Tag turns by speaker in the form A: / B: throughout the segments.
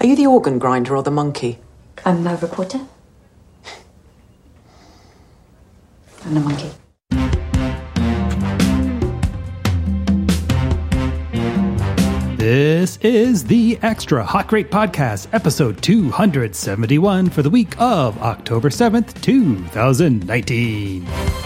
A: Are you the organ grinder or the monkey?
B: I'm a reporter. I'm a monkey.
C: This is the Extra Hot Great Podcast, episode 271 for the week of October 7th, 2019.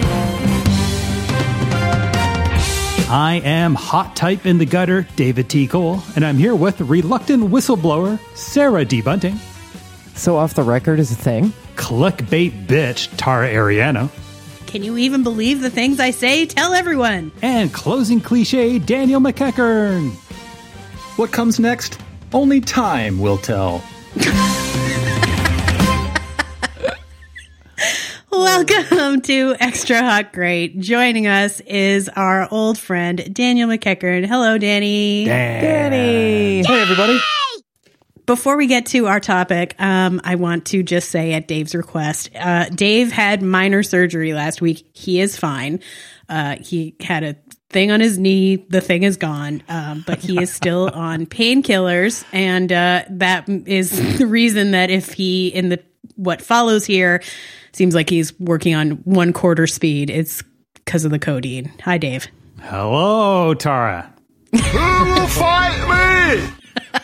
C: I am hot type in the gutter, David T. Cole, and I'm here with reluctant whistleblower, Sarah D. Bunting.
D: So off the record is a thing?
C: Clickbait bitch, Tara Ariano.
E: Can you even believe the things I say? Tell everyone.
C: And closing cliche, Daniel McEachern.
F: What comes next? Only time will tell.
E: Welcome to Extra Hot Great. Joining us is our old friend, Daniel McEachern. Hello, Danny.
D: Danny.
F: Hey, everybody.
E: Before we get to our topic, I want to just say at Dave's request, Dave had minor surgery last week. He is fine. He had a thing on his knee. The thing is gone, but he is still on painkillers. And that is the reason that if he, in the what follows here, seems like he's working on 1/4 speed, it's because of the codeine. Hi, Dave.
C: Hello, Tara.
G: Who will fight me?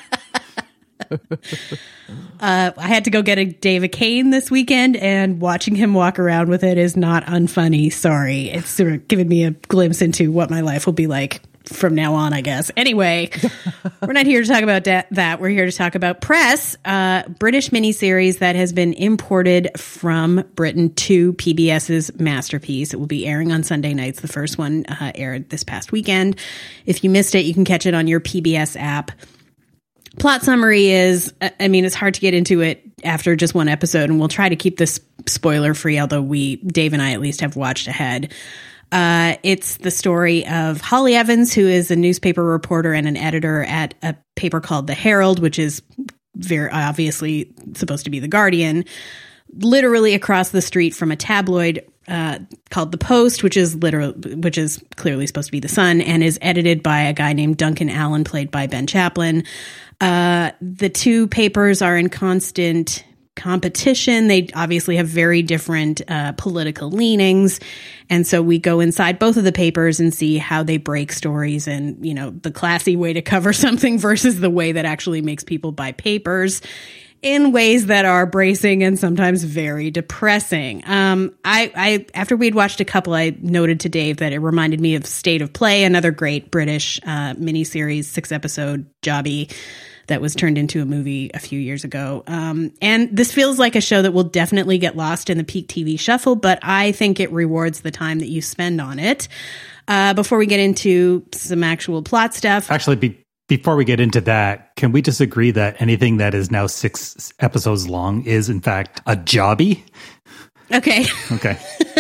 E: I had to go get a Dave a cane this weekend, and watching him walk around with it is not unfunny. Sorry. It's sort of given me a glimpse into what my life will be like from now on, I guess. Anyway, we're not here to talk about that. We're here to talk about Press, British miniseries that has been imported from Britain to PBS's Masterpiece. It will be airing on Sunday nights. The first one aired this past weekend. If you missed it, you can catch it on your PBS app. Plot summary is, I mean, it's hard to get into it after just one episode, and we'll try to keep this spoiler free, although Dave and I at least have watched ahead. It's the story of Holly Evans, who is a newspaper reporter and an editor at a paper called The Herald, which is very obviously supposed to be The Guardian, literally across the street from a tabloid called The Post, which is clearly supposed to be The Sun, and is edited by a guy named Duncan Allen, played by Ben Chaplin. The two papers are in constant competition. They obviously have very different political leanings. And so we go inside both of the papers and see how they break stories and, you know, the classy way to cover something versus the way that actually makes people buy papers in ways that are bracing and sometimes very depressing. I after we'd watched a couple, I noted to Dave that it reminded me of State of Play, another great British miniseries, 6-episode jobby that was turned into a movie a few years ago. And this feels like a show that will definitely get lost in the peak TV shuffle, but I think it rewards the time that you spend on it. Before we get into some actual plot stuff.
C: Actually, before we get into that, can we just agree that anything that is now 6 episodes long is, in fact, a jobby?
E: Okay.
C: Okay.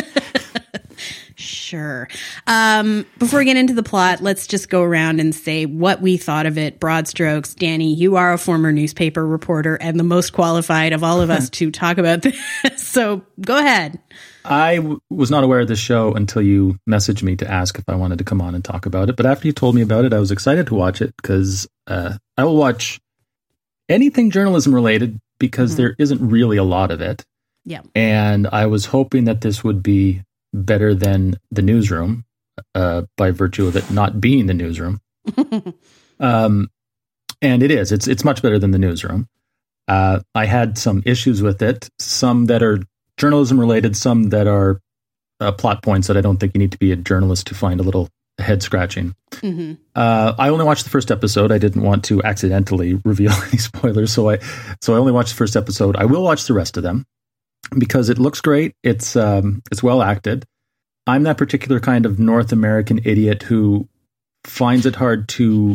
E: Sure. Before we get into the plot, let's just go around and say what we thought of it. Broad strokes. Danny, you are a former newspaper reporter and the most qualified of all of us to talk about this. So go ahead.
F: I was not aware of this show until you messaged me to ask if I wanted to come on and talk about it. But after you told me about it, I was excited to watch it because I will watch anything journalism related because there isn't really a lot of it.
E: Yeah.
F: And I was hoping that this would be better than The Newsroom by virtue of it not being The Newsroom. And it is. It's much better than The Newsroom. I had some issues with it, some that are journalism related, some that are plot points that I don't think you need to be a journalist to find a little head scratching. Mm-hmm. I only watched the first episode. I didn't want to accidentally reveal any spoilers, so I only watched the first episode. I will watch the rest of them because it looks great. It's well acted. I'm that particular kind of North American idiot who finds it hard to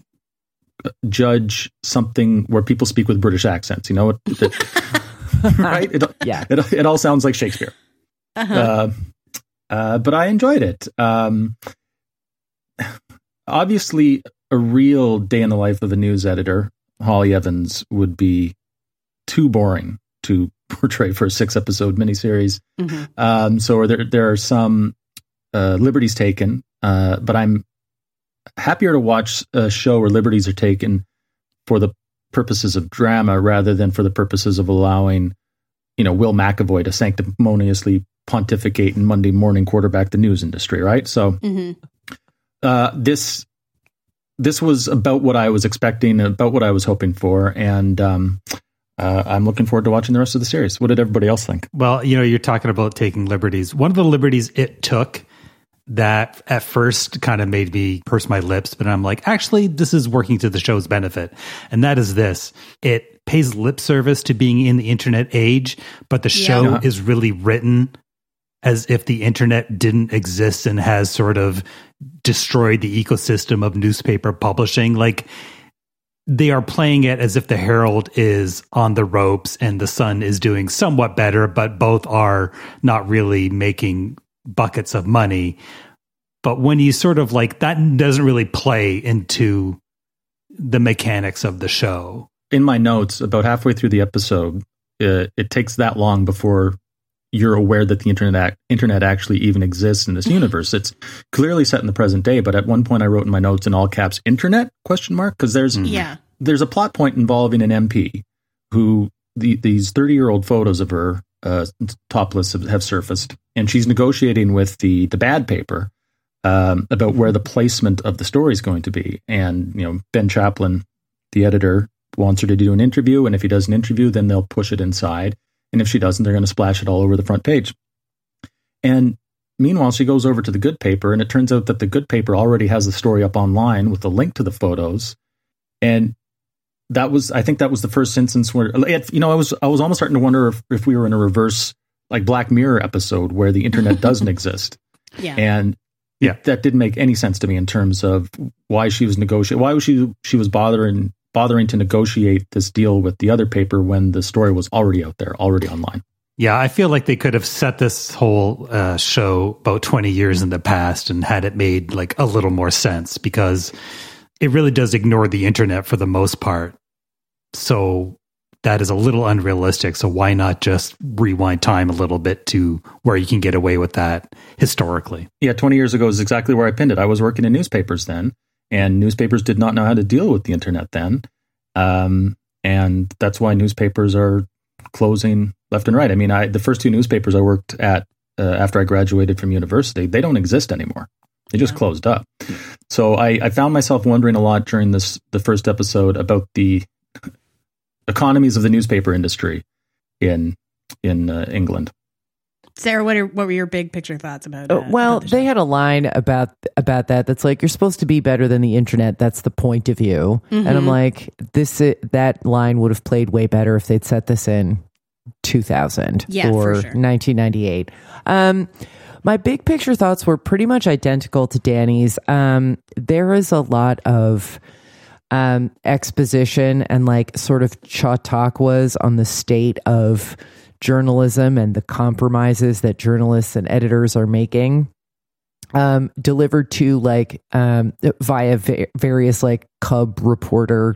F: judge something where people speak with British accents. You know, right? It all sounds like Shakespeare. Uh-huh. But I enjoyed it. Obviously, a real day in the life of a news editor, Holly Evans, would be too boring to portray for a 6-episode miniseries. Mm-hmm. So there are some liberties taken, but I'm happier to watch a show where liberties are taken for the purposes of drama rather than for the purposes of allowing, Will McAvoy to sanctimoniously pontificate and Monday morning quarterback the news industry, right? So this was about what I was expecting, about what I was hoping for, and I'm looking forward to watching the rest of the series. What did everybody else think?
C: Well, you're talking about taking liberties. One of the liberties it took that at first kind of made me purse my lips, but I'm like, actually, this is working to the show's benefit. And that is this. It pays lip service to being in the internet age, but the show is really written as if the internet didn't exist and has sort of destroyed the ecosystem of newspaper publishing. Like, they are playing it as if the Herald is on the ropes and the Sun is doing somewhat better, but both are not really making buckets of money. But when you sort of like, that doesn't really play into the mechanics of the show.
F: In my notes, about halfway through the episode, it takes that long before you're aware that the internet actually even exists in this universe. It's clearly set in the present day, but at one point I wrote in my notes in all caps, internet, ? Because there's a plot point involving an MP who these 30-year-old photos of her topless have surfaced, and she's negotiating with the bad paper about where the placement of the story is going to be. And, Ben Chaplin, the editor, wants her to do an interview, and if he does an interview, then they'll push it inside. And if she doesn't, they're going to splash it all over the front page. And meanwhile, she goes over to the good paper, and it turns out that the good paper already has the story up online with a link to the photos. And I think that was the first instance where, I was almost starting to wonder if we were in a reverse, like Black Mirror episode where the internet doesn't exist.
E: Yeah.
F: And that didn't make any sense to me in terms of why she was negotiating, why was she was bothering to negotiate this deal with the other paper when the story was already out there, already online.
C: Yeah, I feel like they could have set this whole show about 20 years in the past and had it made like a little more sense, because it really does ignore the internet for the most part. So that is a little unrealistic. So why not just rewind time a little bit to where you can get away with that historically? Yeah,
F: 20 years ago is exactly where I pinned it. I was working in newspapers then, and newspapers did not know how to deal with the internet then. And that's why newspapers are closing left and right. I mean, the first two newspapers I worked at after I graduated from university, they don't exist anymore. They just closed up. So I found myself wondering a lot during the first episode about the economies of the newspaper industry in England.
E: Sarah, what were your big picture thoughts about
D: they had a line about that that's like, you're supposed to be better than the internet. That's the point of view. Mm-hmm. And I'm like, that line would have played way better if they'd set this in 2000 or 1998. My big picture thoughts were pretty much identical to Danny's. There is a lot of exposition and like sort of chautauquas on the state of journalism and the compromises that journalists and editors are making, delivered to like via various like Cub reporter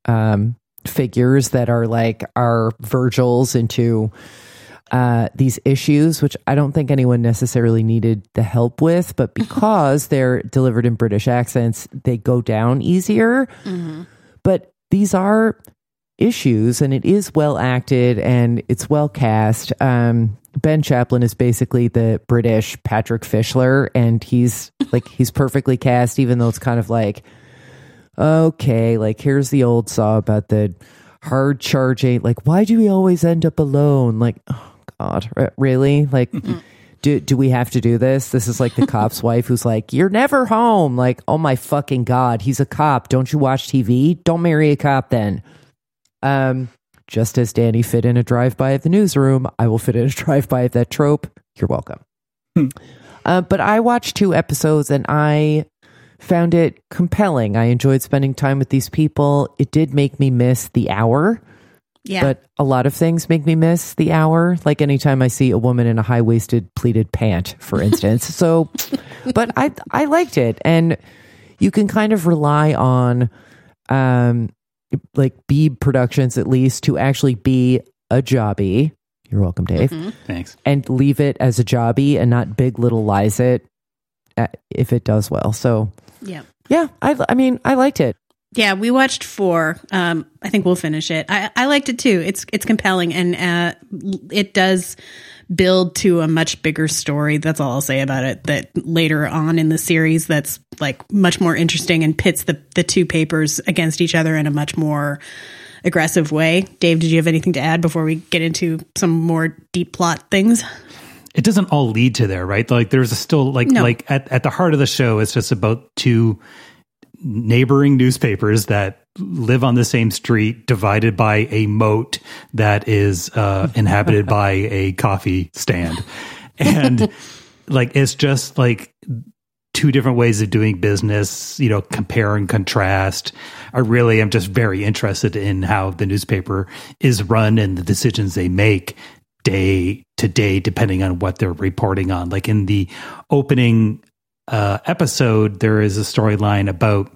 D: figures that are like our Virgils into these issues, which I don't think anyone necessarily needed the help with, but because they're delivered in British accents, they go down easier. Mm-hmm. But these are issues, and it is well acted and it's well cast. Ben Chaplin is basically the British Patrick Fischler, and he's perfectly cast, even though it's kind of like, okay, like here's the old saw about the hard charging, like why do we always end up alone? Like, oh God, really? Like, do we have to do this? This is like the cop's wife who's like, you're never home. Like, oh my fucking God, he's a cop. Don't you watch TV? Don't marry a cop then. Just as Danny fit in a drive-by of the newsroom, I will fit in a drive-by of that trope. You're welcome. But I watched 2 episodes and I found it compelling. I enjoyed spending time with these people. It did make me miss the hour. Yeah. But a lot of things make me miss the hour. Like anytime I see a woman in a high-waisted pleated pant, for instance. So, but I liked it. And you can kind of rely on, like Beeb Productions at least to actually be a jobby. You're welcome, Dave.
E: Mm-hmm.
C: Thanks.
D: And leave it as a jobby and not Big Little Lies it if it does well. So yeah, I mean, I liked it.
E: Yeah, we watched 4. I think we'll finish it. I liked it too. It's compelling, and it does build to a much bigger story. That's all I'll say about it. That later on in the series, that's like much more interesting and pits the two papers against each other in a much more aggressive way. Dave, did you have anything to add before we get into some more deep plot things?
C: It doesn't all lead to there, right? Like there's still like at the heart of the show, it's just about two neighboring newspapers that live on the same street, divided by a moat that is inhabited by a coffee stand. And like, it's just like two different ways of doing business, you know, compare and contrast. I really am just very interested in how the newspaper is run and the decisions they make day to day, depending on what they're reporting on. Like in the opening episode, there is a storyline about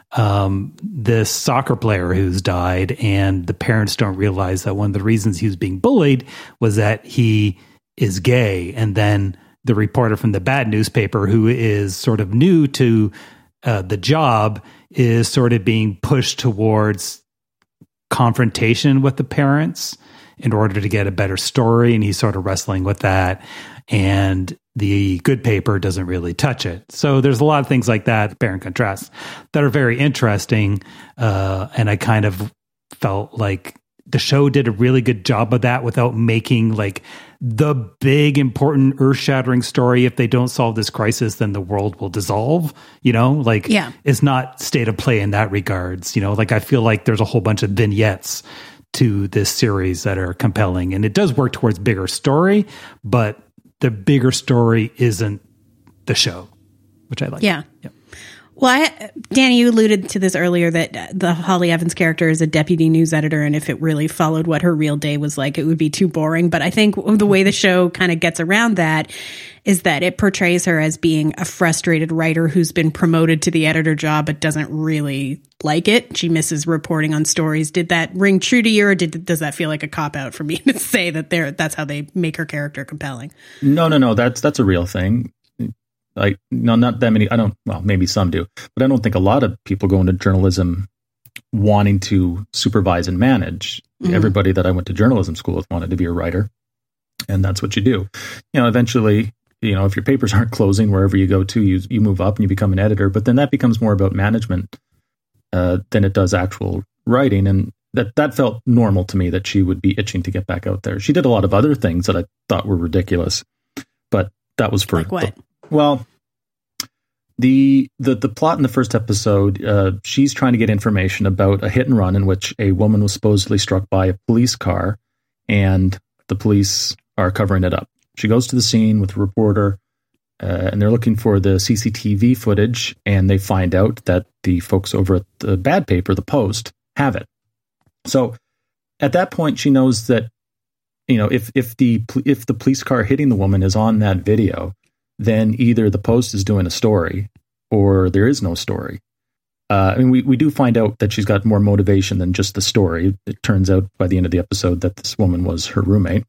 C: this soccer player who's died, and the parents don't realize that one of the reasons he was being bullied was that he is gay. And then the reporter from the bad newspaper, who is sort of new to the job, is sort of being pushed towards confrontation with the parents in order to get a better story. And he's sort of wrestling with that. And the good paper doesn't really touch it. So there's a lot of things like that, compare and contrast, that are very interesting. And I kind of felt like the show did a really good job of that without making like the big, important, earth-shattering story. If they don't solve this crisis, then the world will dissolve. You know, like it's not state of play in that regards. You know, like I feel like there's a whole bunch of vignettes to this series that are compelling, and it does work towards bigger story, but the bigger story isn't the show, which I like.
E: Yeah. Well, Danny, you alluded to this earlier, that the Holly Evans character is a deputy news editor, and if it really followed what her real day was like, it would be too boring. But I think the way the show kind of gets around that is that it portrays her as being a frustrated writer who's been promoted to the editor job but doesn't really like it. She misses reporting on stories. Did that ring true to you, or does that feel like a cop-out for me to say that that's how they make her character compelling?
F: No. That's a real thing. Like, no, not that many. Well, maybe some do, but I don't think a lot of people go into journalism wanting to supervise and manage. Mm-hmm. Everybody that I went to journalism school with wanted to be a writer, and that's what you do. You know, eventually, you know, if your papers aren't closing wherever you go to, you move up and you become an editor. But then that becomes more about management than it does actual writing, and that felt normal to me, that she would be itching to get back out there. She did a lot of other things that I thought were ridiculous, but that was for
E: like what?
F: Well, the plot in the first episode, she's trying to get information about a hit and run in which a woman was supposedly struck by a police car, and the police are covering it up. She goes to the scene with a reporter, and they're looking for the CCTV footage, and they find out that the folks over at the bad paper, the Post, have it. So at that point, she knows that, you know, if the police car hitting the woman is on that video, then either the Post is doing a story or there is no story. I mean, we do find out that she's got more motivation than just the story. It turns out by the end of the episode that this woman was her roommate.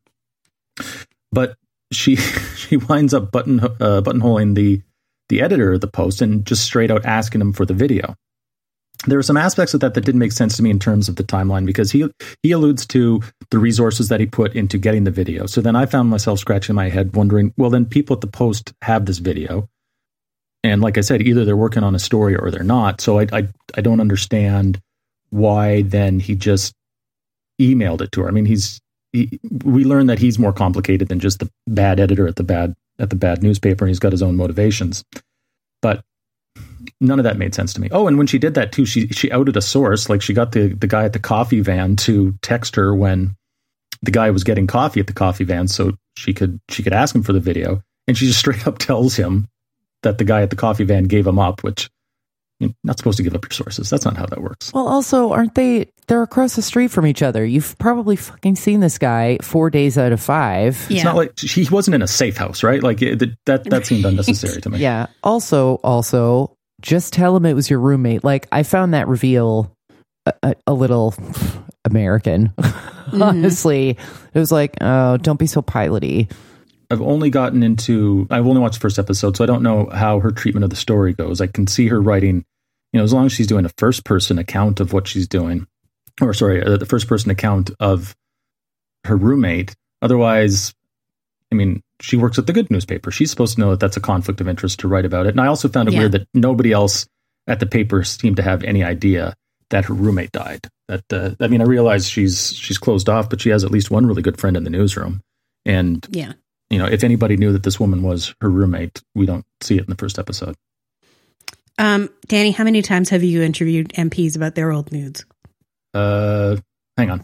F: But she winds up buttonholing the editor of the Post and just straight out asking him for the video. There are some aspects of that didn't make sense to me in terms of the timeline, because he alludes to the resources that he put into getting the video. So then I found myself scratching my head wondering, well, then people at the Post have this video. And like I said, either they're working on a story or they're not. So I don't understand why then he just emailed it to her. I mean, we learn that he's more complicated than just the bad editor at the bad newspaper, and he's got his own motivations. But none of that made sense to me. Oh, and when she did that too, she outed a source. Like, she got the guy at the coffee van to text her when the guy was getting coffee at the coffee van, so she could ask him for the video. And she just straight up tells him that the guy at the coffee van gave him up, which you're not supposed to give up your sources. That's not how that works.
D: Well, also, they're across the street from each other. You've probably fucking seen this guy 4 days out of 5.
E: Yeah.
F: It's not like he wasn't in a safe house, right? Like that seemed unnecessary to me.
D: Yeah. Also, just tell him it was your roommate. Like, I found that reveal a little American. Mm-hmm. Honestly, it was like, oh, don't be so piloty.
F: I've only watched the first episode, so I don't know how her treatment of the story goes. I can see her writing, as long as she's doing a first person account of what she's doing, or sorry, the first person account of her roommate. Otherwise, I mean, she works at the good newspaper. She's supposed to know that that's a conflict of interest to write about it. And I also found it weird that nobody else at the paper seemed to have any idea that her roommate died. That I mean, I realize she's closed off, but she has at least one really good friend in the newsroom. And if anybody knew that this woman was her roommate, we don't see it in the first episode.
E: Danny, how many times have you interviewed MPs about their old nudes?
F: Hang on.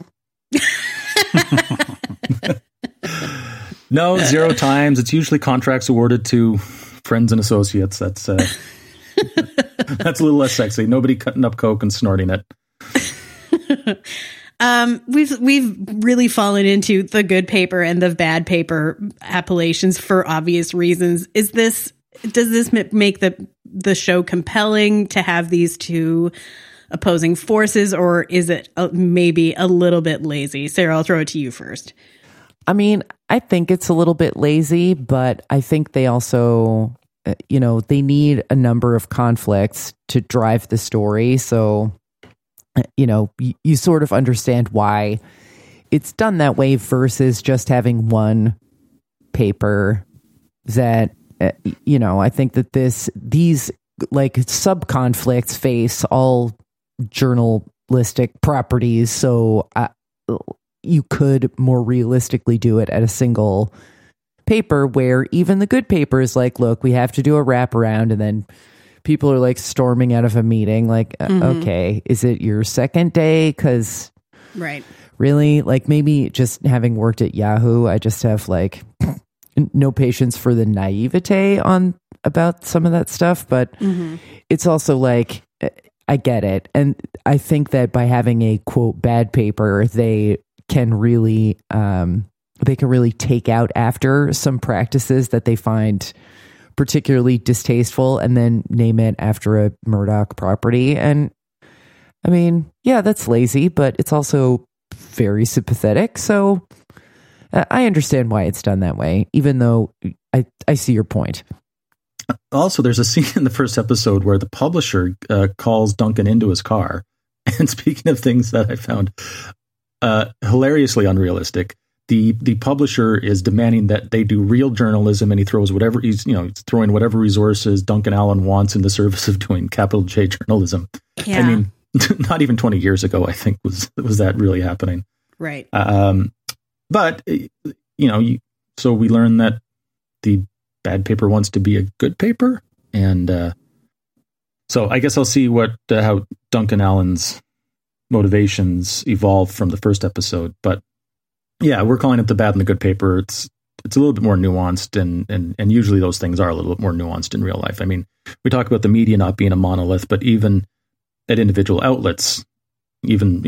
F: No, 0 times. It's usually contracts awarded to friends and associates. That's that's a little less sexy. Nobody cutting up coke and snorting it.
E: We've really fallen into the good paper and the bad paper appellations for obvious reasons. Does this make the show compelling to have these two opposing forces, or is it maybe a little bit lazy? Sarah, I'll throw it to you first.
D: I mean, I think it's a little bit lazy, but I think they also, they need a number of conflicts to drive the story. So, you sort of understand why it's done that way versus just having one paper that, I think that these like sub conflicts face all journalistic properties. So, you could more realistically do it at a single paper, where even the good paper is like, look, we have to do a wraparound, and then people are like storming out of a meeting like, okay, is it your second day? Because really, like, maybe just having worked at Yahoo, I just have like no patience for the naivete about some of that stuff. But it's also like, I get it. And I think that by having a quote bad paper, they can really take out after some practices that they find particularly distasteful, and then name it after a Murdoch property. And I mean, yeah, that's lazy, but it's also very sympathetic. So I understand why it's done that way, even though I see your point.
F: Also, there's a scene in the first episode where the publisher calls Duncan into his car. And speaking of things that I found hilariously unrealistic, the publisher is demanding that they do real journalism, and he throws he's throwing whatever resources Duncan Allen wants in the service of doing capital J journalism. Yeah. I mean, not even 20 years ago, I think was that really happening.
E: Right.
F: But so we learn that the bad paper wants to be a good paper, and so I guess I'll see how Duncan Allen's motivations evolve from the first episode. But yeah, we're calling it the bad and the good paper. It's a little bit more nuanced, and usually those things are a little bit more nuanced in real life. I mean, we talk about the media not being a monolith, but even at individual outlets, even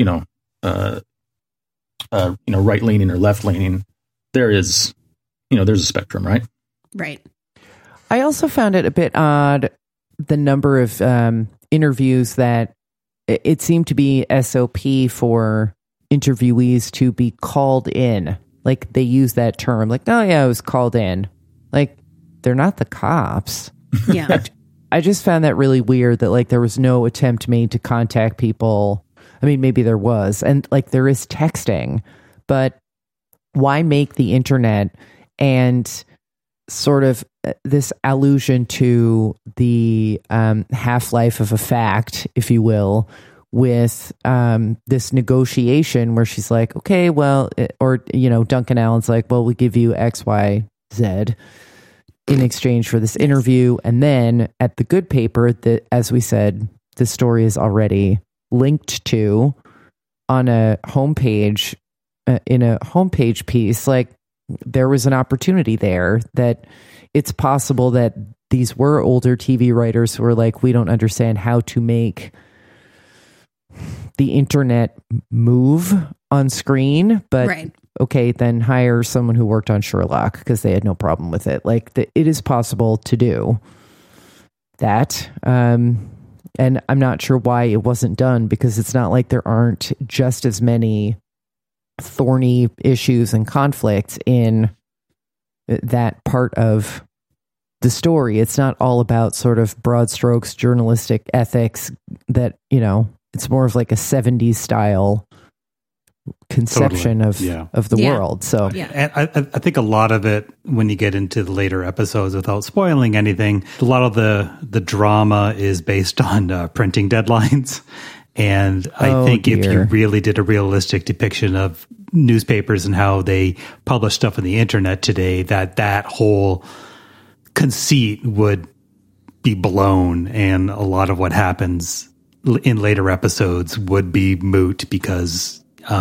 F: right leaning or left leaning, there's a spectrum, right?
E: Right.
D: I also found it a bit odd, the number of interviews that it seemed to be SOP for interviewees to be called in. Like, they use that term, like, oh yeah, I was called in. Like, they're not the cops.
E: Yeah.
D: I just found that really weird that, like, there was no attempt made to contact people. I mean, maybe there was, and like there is texting, but why make the internet and sort of this allusion to the half-life of a fact, if you will, with this negotiation where she's like, okay, well, Duncan Allen's like, well, we'll give you X, Y, Z in exchange for this interview. And then at the good paper, that, as we said, the story is already linked to on a homepage, in a homepage piece. Like, there was an opportunity there that it's possible that these were older TV writers who were like, we don't understand how to make the internet move on screen, but okay, then hire someone who worked on Sherlock, because they had no problem with it. Like, it is possible to do that. And I'm not sure why it wasn't done, because it's not like there aren't just as many thorny issues and conflicts in that part of the story. It's not all about sort of broad strokes journalistic ethics that, it's more of like a 70s style conception of the world. So
C: and I think a lot of it, when you get into the later episodes, without spoiling anything, a lot of the drama is based on printing deadlines. And I think if you really did a realistic depiction of newspapers and how they publish stuff on the internet today, that whole conceit would be blown, and a lot of what happens in later episodes would be moot because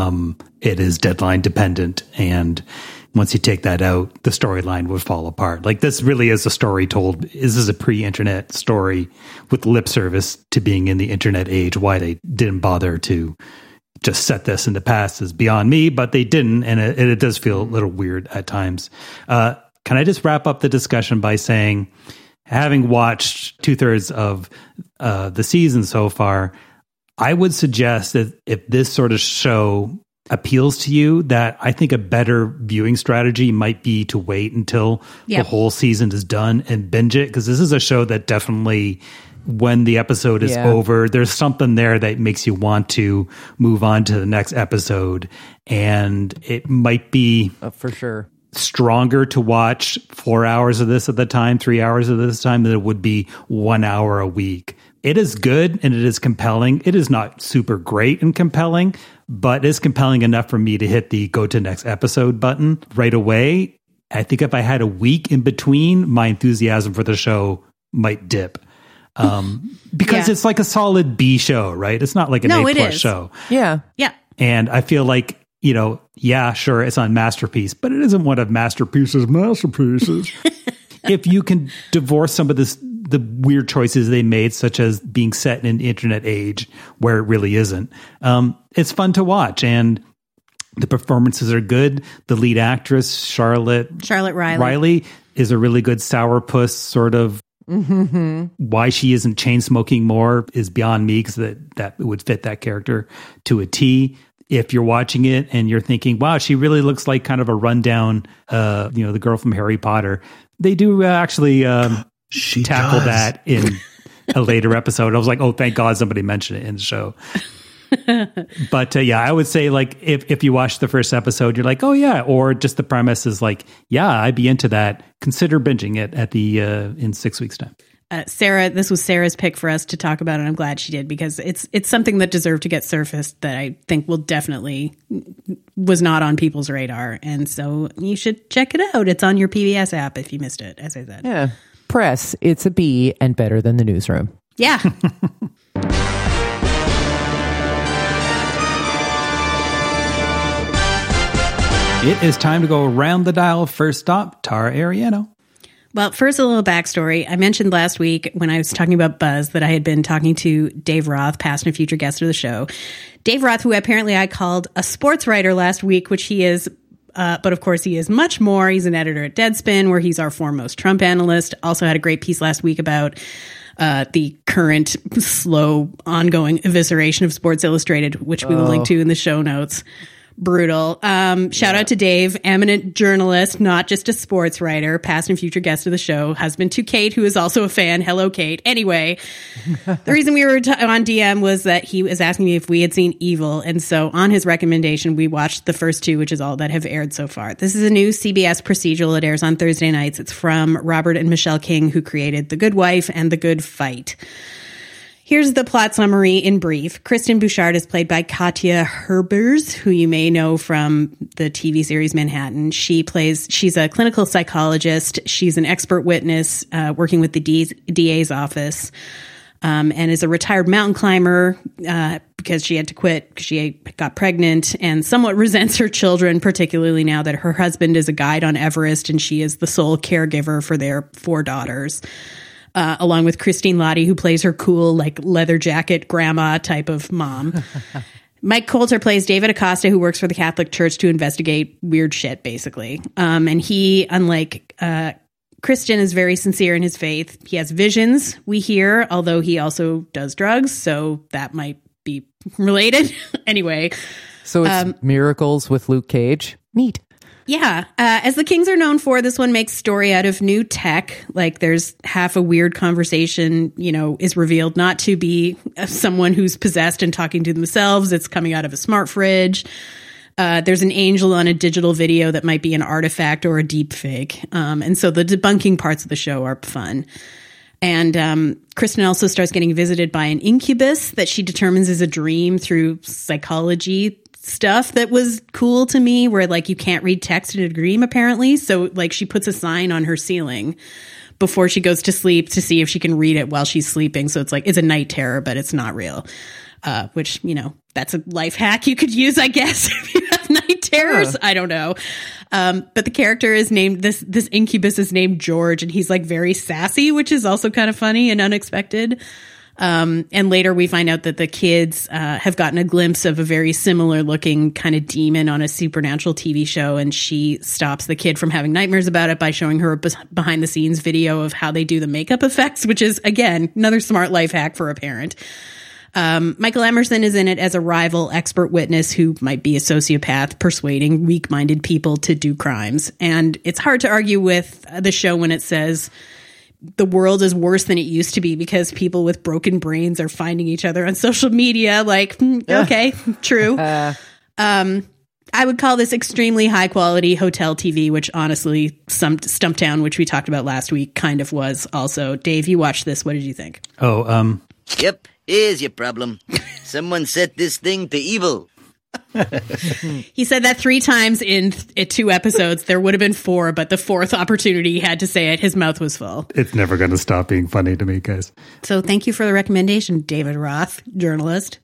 C: it is deadline dependent, and once you take that out, the storyline would fall apart. Like, this really is a story told. This is a pre-internet story with lip service to being in the internet age. Why they didn't bother to just set this in the past is beyond me, but they didn't, and it does feel a little weird at times. Can I just wrap up the discussion by saying, having watched 2/3 of the season so far, I would suggest that if this sort of show appeals to you, that I think a better viewing strategy might be to wait until the whole season is done and binge it, because this is a show that definitely, when the episode is over, there's something there that makes you want to move on to the next episode, and it might be
D: for sure
C: stronger to watch 4 hours of this at the time, 3 hours of this time, than it would be 1 hour a week. It is good and it is compelling. It is not super great and compelling, but it's compelling enough for me to hit the go to next episode button right away. I think if I had a week in between, my enthusiasm for the show might dip. Because it's like a solid B show, right? It's not like an A+ show.
D: Yeah.
E: Yeah.
C: And I feel like, sure, it's on Masterpiece, but it isn't one of Masterpiece's masterpieces. If you can divorce some of the weird choices they made, such as being set in an internet age where it really isn't, it's fun to watch. And the performances are good. The lead actress, Charlotte Riley, is a really good sourpuss sort of. Mm-hmm. Why she isn't chain smoking more is beyond me, because that would fit that character to a T. If you're watching it and you're thinking, wow, she really looks like kind of a rundown, the girl from Harry Potter, they do actually tackle that in a later episode. I was like, oh, thank God somebody mentioned it in the show. But I would say, like, if you watch the first episode, you're like, oh yeah, or just the premise is like, yeah, I'd be into that. Consider binging it at the in 6 weeks' time.
E: Sarah, this was Sarah's pick for us to talk about, and I'm glad she did, because it's something that deserved to get surfaced that I think was not on people's radar, and so you should check it out. It's on your PBS app if you missed it, as I said.
D: Yeah, press. It's a B and better than the newsroom.
E: Yeah.
C: It is time to go around the dial. First stop, Tara Ariano.
E: Well, first, a little backstory. I mentioned last week when I was talking about Buzz that I had been talking to Dave Roth, past and future guest of the show. Dave Roth, who apparently I called a sports writer last week, which he is, but of course he is much more. He's an editor at Deadspin, where he's our foremost Trump analyst. Also had a great piece last week about the current slow, ongoing evisceration of Sports Illustrated, which we will link to in the show notes. Brutal. Shout out to Dave, eminent journalist, not just a sports writer, past and future guest of the show, husband to Kate, who is also a fan. Hello, Kate. Anyway, the reason we were on DM was that he was asking me if we had seen Evil. And so on his recommendation, we watched the first two, which is all that have aired so far. This is a new CBS procedural. It airs on Thursday nights. It's from Robert and Michelle King, who created The Good Wife and The Good Fight. Here's the plot summary in brief. Kristen Bouchard is played by Katya Herbers, who you may know from the TV series Manhattan. She's a clinical psychologist. She's an expert witness working with the DA's office, and is a retired mountain climber because she had to quit because she got pregnant, and somewhat resents her children, particularly now that her husband is a guide on Everest and she is the sole caregiver for their 4 daughters. Along with Christine Lottie, who plays her cool, like, leather jacket grandma type of mom. Mike Coulter plays David Acosta, who works for the Catholic Church to investigate weird shit, basically. And he, unlike Kristen, is very sincere in his faith. He has visions, we hear, although he also does drugs, so that might be related. Anyway.
D: So it's Miracles with Luke Cage. Neat.
E: Yeah. As the Kings are known for, this one makes story out of new tech. Like there's half a weird conversation, is revealed not to be someone who's possessed and talking to themselves. It's coming out of a smart fridge. There's an angel on a digital video that might be an artifact or a deep fake. And so the debunking parts of the show are fun. And Kristen also starts getting visited by an incubus that she determines is a dream through psychology stuff that was cool to me, where like you can't read text in a dream apparently. So like she puts a sign on her ceiling before she goes to sleep to see if she can read it while she's sleeping. So it's like it's a night terror, but it's not real. Which, that's a life hack you could use, I guess, if you have night terrors. I don't know. But the character is named, this incubus is named George, and he's like very sassy, which is also kind of funny and unexpected. And later we find out that the kids have gotten a glimpse of a very similar looking kind of demon on a supernatural TV show. And she stops the kid from having nightmares about it by showing her a behind the scenes video of how they do the makeup effects, which is, again, another smart life hack for a parent. Michael Emerson is in it as a rival expert witness who might be a sociopath persuading weak-minded people to do crimes. And it's hard to argue with the show when it says the world is worse than it used to be because people with broken brains are finding each other on social media. Like, okay, true. I would call this extremely high quality hotel TV, which honestly, Stumptown, which we talked about last week, kind of was also. Dave, you watched this. What did you think?
H: Yep, here's your problem. Someone set this thing to evil.
E: He said that 3 times in 2 episodes. There would have been 4, but the 4th opportunity he had to say it, his mouth was full.
C: It's never going to stop being funny to me, guys.
E: So thank you for the recommendation, David Roth, journalist.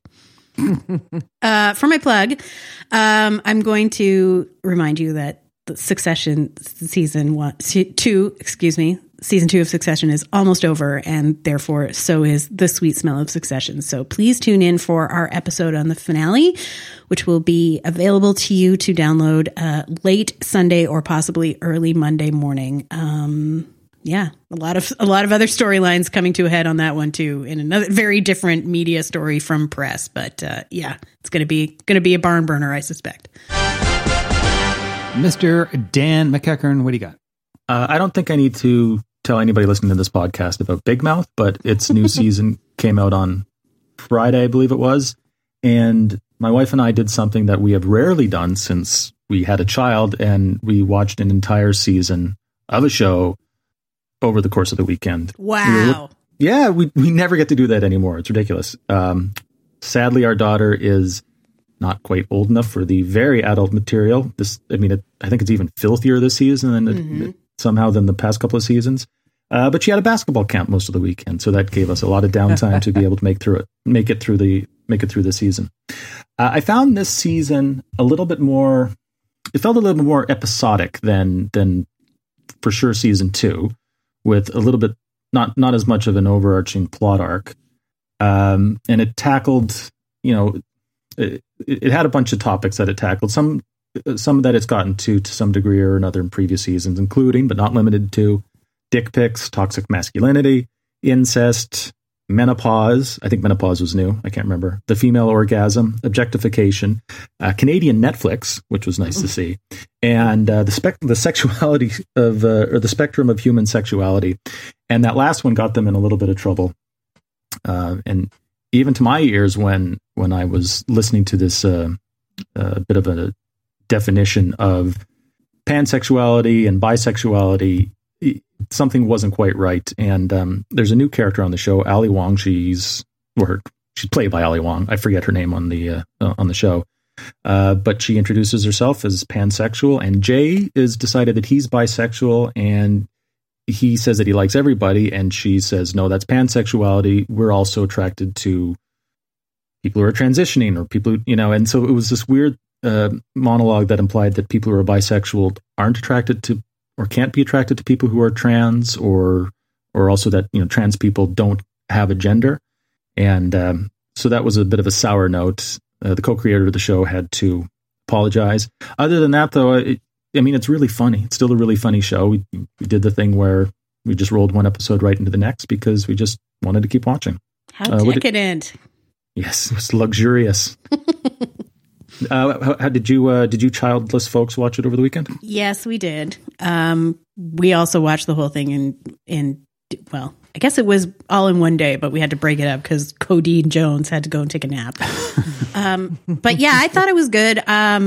E: For my plug, I'm going to remind you that the Succession season 2 of Succession is almost over, and therefore so is The Sweet Smell of Succession. So please tune in for our episode on the finale, which will be available to you to download late Sunday or possibly early Monday morning. Yeah, a lot of other storylines coming to a head on that one too, in another very different media story from press. But yeah, it's going to be a barn burner, I suspect.
C: Mr. Dan McEachern, what do you got?
F: I don't think I need to tell anybody listening to this podcast about Big Mouth, but its new season came out on Friday, I believe it was. And my wife and I did something that we have rarely done since we had a child, and we watched an entire season of a show over the course of the weekend.
E: Wow.
F: We never get to do that anymore. It's ridiculous. Sadly, our daughter is not quite old enough for the very adult material. I think it's even filthier this season than somehow than the past couple of seasons. But she had a basketball camp most of the weekend, so that gave us a lot of downtime to be able to make it through the season. I found this season a little bit more. It felt a little bit more episodic than for sure season 2, with a little bit not as much of an overarching plot arc, and it tackled. It had a bunch of topics that it tackled. Some that it's gotten to some degree or another in previous seasons, including but not limited to dick pics, toxic masculinity, incest, menopause. I think menopause was new. I can't remember. The female orgasm, objectification, Canadian Netflix, which was nice to see, and the sexuality of or the spectrum of human sexuality. And that last one got them in a little bit of trouble. And even to my ears, when I was listening to this bit of a definition of pansexuality and bisexuality, something wasn't quite right. And there's a new character on the show, Ali Wong. She's played by Ali Wong. I forget her name on the show, but she introduces herself as pansexual. And Jay is decided that he's bisexual, and he says that he likes everybody, and she says, no, that's pansexuality. We're also attracted to people who are transitioning, or people who, and so it was this weird monologue that implied that people who are bisexual aren't attracted to or can't be attracted to people who are trans, or also that, trans people don't have a gender. And so that was a bit of a sour note. The co-creator of the show had to apologize. Other than that, though, it's really funny. It's still a really funny show. We did the thing where we just rolled one episode right into the next because we just wanted to keep watching.
E: How decadent.
F: Yes, it was luxurious. How did you childless folks watch it over the weekend?
E: Yes, we did. We also watched the whole thing in well, I guess it was all in one day, but we had to break it up because Codeine Jones had to go and take a nap. But yeah, I thought it was good.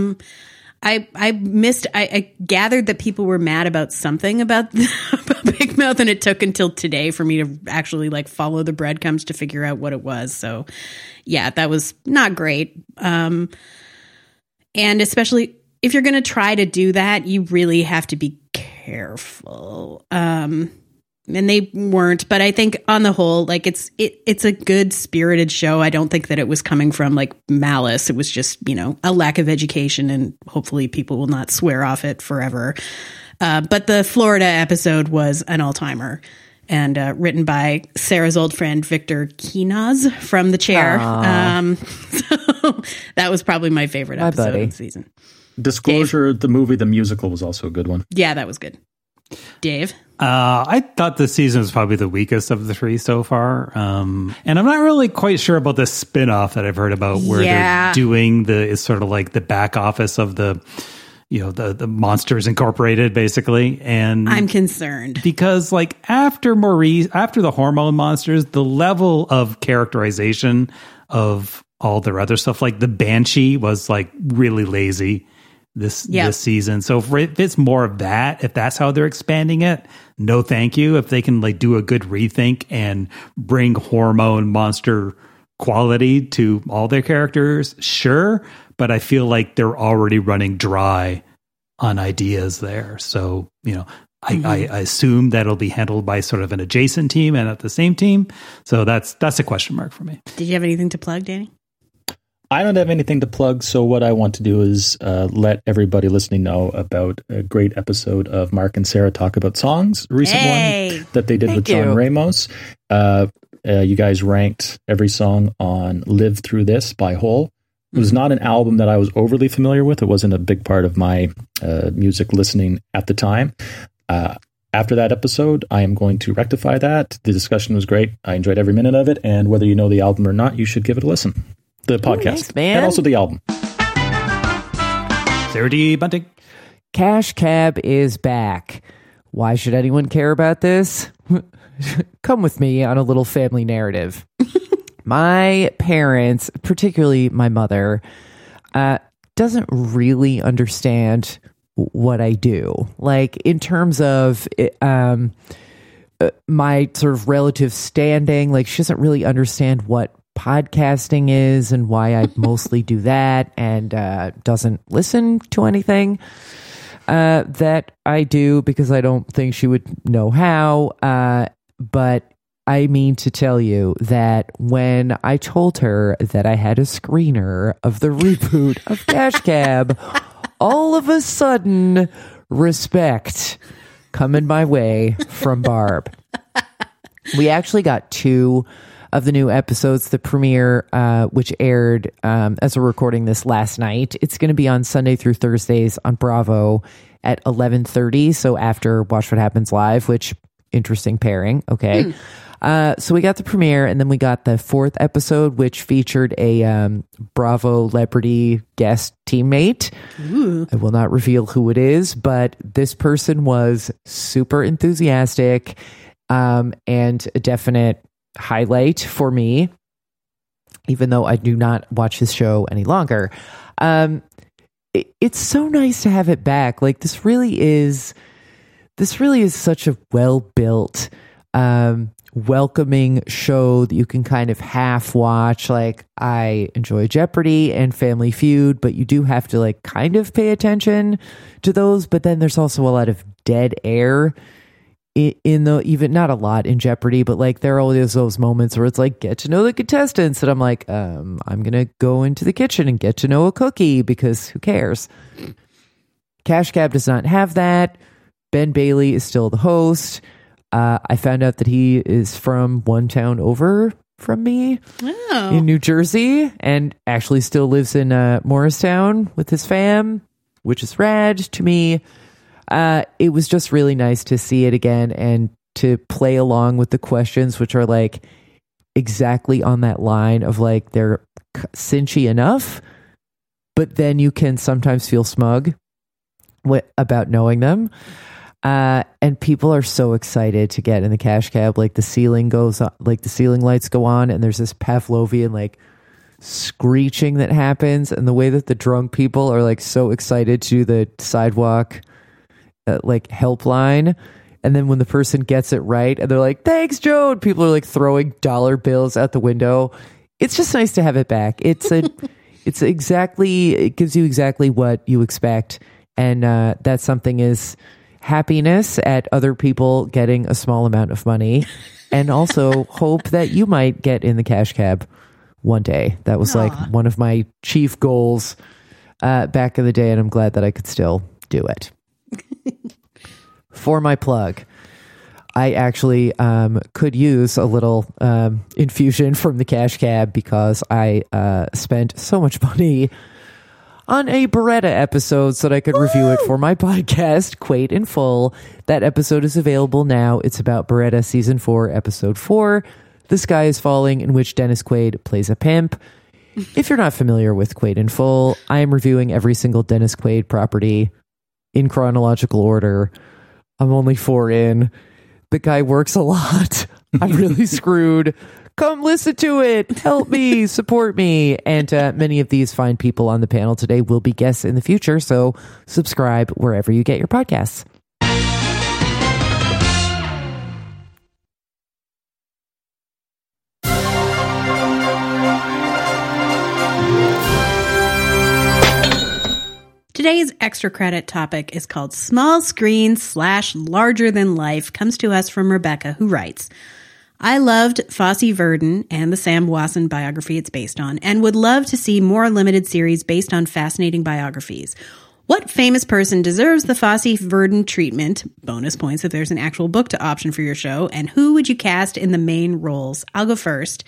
E: I gathered that people were mad about something about Big Mouth, and it took until today for me to actually like follow the breadcrumbs to figure out what it was. So yeah, that was not great. And especially if you're going to try to do that, you really have to be careful. And they weren't, but I think on the whole, like it's a good spirited show. I don't think that it was coming from like malice. It was just, a lack of education, and hopefully people will not swear off it forever. But the Florida episode was an all-timer, and written by Sarah's old friend, Victor Kinaz from The Chair. So that was probably my favorite episode of the season.
F: Disclosure, Dave. The movie, The Musical, was also a good one.
E: Yeah, that was good. Dave?
C: I thought this season was probably the weakest of the three so far. And I'm not really quite sure about the spin-off that I've heard about where they're doing it's sort of like the back office of the Monsters Incorporated, basically. And
E: I'm concerned
C: because like after the hormone monsters, the level of characterization of all their other stuff, like the Banshee was like really lazy this season. So if it's more of that, if that's how they're expanding it, no thank you. If they can like do a good rethink and bring hormone monster quality to all their characters, sure. But I feel like they're already running dry on ideas there. So, I assume that'll be handled by sort of an adjacent team and at the same team. So that's a question mark for me.
E: Did you have anything to plug, Danny?
F: I don't have anything to plug, so what I want to do is let everybody listening know about a great episode of Mark and Sarah Talk About Songs, a recent one that they did with John Ramos. You guys ranked every song on Live Through This by Hole. It was not an album that I was overly familiar with. It wasn't a big part of my music listening at the time. After that episode, I am going to rectify that. The discussion was great. I enjoyed every minute of it, and whether you know the album or not, you should give it a listen. The podcast,
D: thanks, man.
F: And also the album.
C: Sarah D. Bunting.
D: Cash Cab is back. Why should anyone care about this? Come with me on a little family narrative. My parents, particularly my mother, doesn't really understand what I do. Like in terms of my sort of relative standing, like she doesn't really understand what podcasting is and why I mostly do that, and doesn't listen to anything that I do because I don't think she would know how. But I mean to tell you that when I told her that I had a screener of the reboot of Cash Cab, all of a sudden, respect coming my way from Barb. We actually got 2 of the new episodes, the premiere, which aired as we're recording this last night. It's going to be on Sunday through Thursdays on Bravo at 11:30. So after Watch What Happens Live, which interesting pairing. Okay. So we got the premiere, and then we got the 4th episode, which featured a Bravo celebrity guest teammate. Ooh. I will not reveal who it is, but this person was super enthusiastic and a definite highlight for me, even though I do not watch this show any longer. It's so nice to have it back. Like this really is such a well-built, welcoming show that you can kind of half watch. Like I enjoy Jeopardy and Family Feud, but you do have to like kind of pay attention to those. But then there's also a lot of dead air in the, even not a lot in Jeopardy, but like there are always those moments where it's like, get to know the contestants, and I'm like, I'm gonna go into the kitchen and get to know a cookie because who cares? Cash Cab does not have that. Ben Bailey is still the host. I found out that he is from one town over from me in New Jersey, and actually still lives in Morristown with his fam, which is rad to me. It was just really nice to see it again and to play along with the questions, which are like exactly on that line of like they're cinchy enough, but then you can sometimes feel smug about knowing them. And people are so excited to get in the cash cab. Like the ceiling goes on, like the ceiling lights go on, and there's this Pavlovian like screeching that happens, and the way that the drunk people are like so excited to do the sidewalk like helpline. And then when the person gets it right and they're like, thanks, Joan, people are like throwing dollar bills out the window. It's just nice to have it back. It gives you exactly what you expect. And that something is happiness at other people getting a small amount of money, and also hope that you might get in the cash cab one day. That was like one of my chief goals back in the day, and I'm glad that I could still do it. For my plug, I actually could use a little infusion from the cash cab because I spent so much money on a Beretta episode so that I could review it for my podcast, Quaid in Full. That episode is available now. It's about Beretta Season 4, Episode 4, The Sky is Falling, in which Dennis Quaid plays a pimp. If you're not familiar with Quaid in Full, I am reviewing every single Dennis Quaid property in chronological order. I'm only 4 in. The guy works a lot. I'm really screwed. Come listen to it. Help me. Support me. And many of these fine people on the panel today will be guests in the future, so subscribe wherever you get your podcasts.
E: Today's extra credit topic is called Small Screen / Larger Than Life. Comes to us from Rebecca, who writes, I loved Fosse Verdon and the Sam Wasson biography it's based on, and would love to see more limited series based on fascinating biographies. What famous person deserves the Fosse Verdon treatment? Bonus points if there's an actual book to option for your show. And who would you cast in the main roles? I'll go first.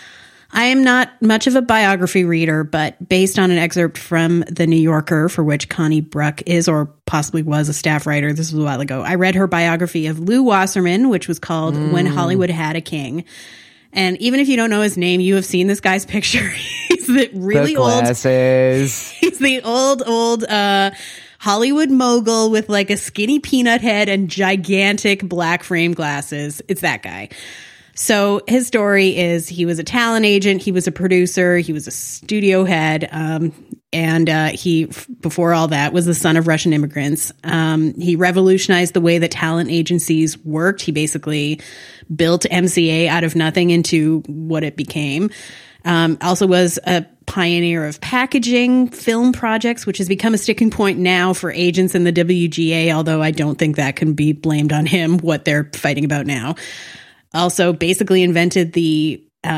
E: I am not much of a biography reader, but based on an excerpt from The New Yorker, for which Connie Bruck is or possibly was a staff writer, this was a while ago, I read her biography of Lew Wasserman, which was called When Hollywood Had a King. And even if you don't know his name, you have seen this guy's picture. He's the really old. He's the old Hollywood mogul with like a skinny peanut head and gigantic black frame glasses. It's that guy. So his story is he was a talent agent, he was a producer, he was a studio head, and he, before all that, was the son of Russian immigrants. He revolutionized the way that talent agencies worked. He basically built MCA out of nothing into what it became. Also was a pioneer of packaging film projects, which has become a sticking point now for agents in the WGA, although I don't think that can be blamed on him, what they're fighting about now. Also basically invented the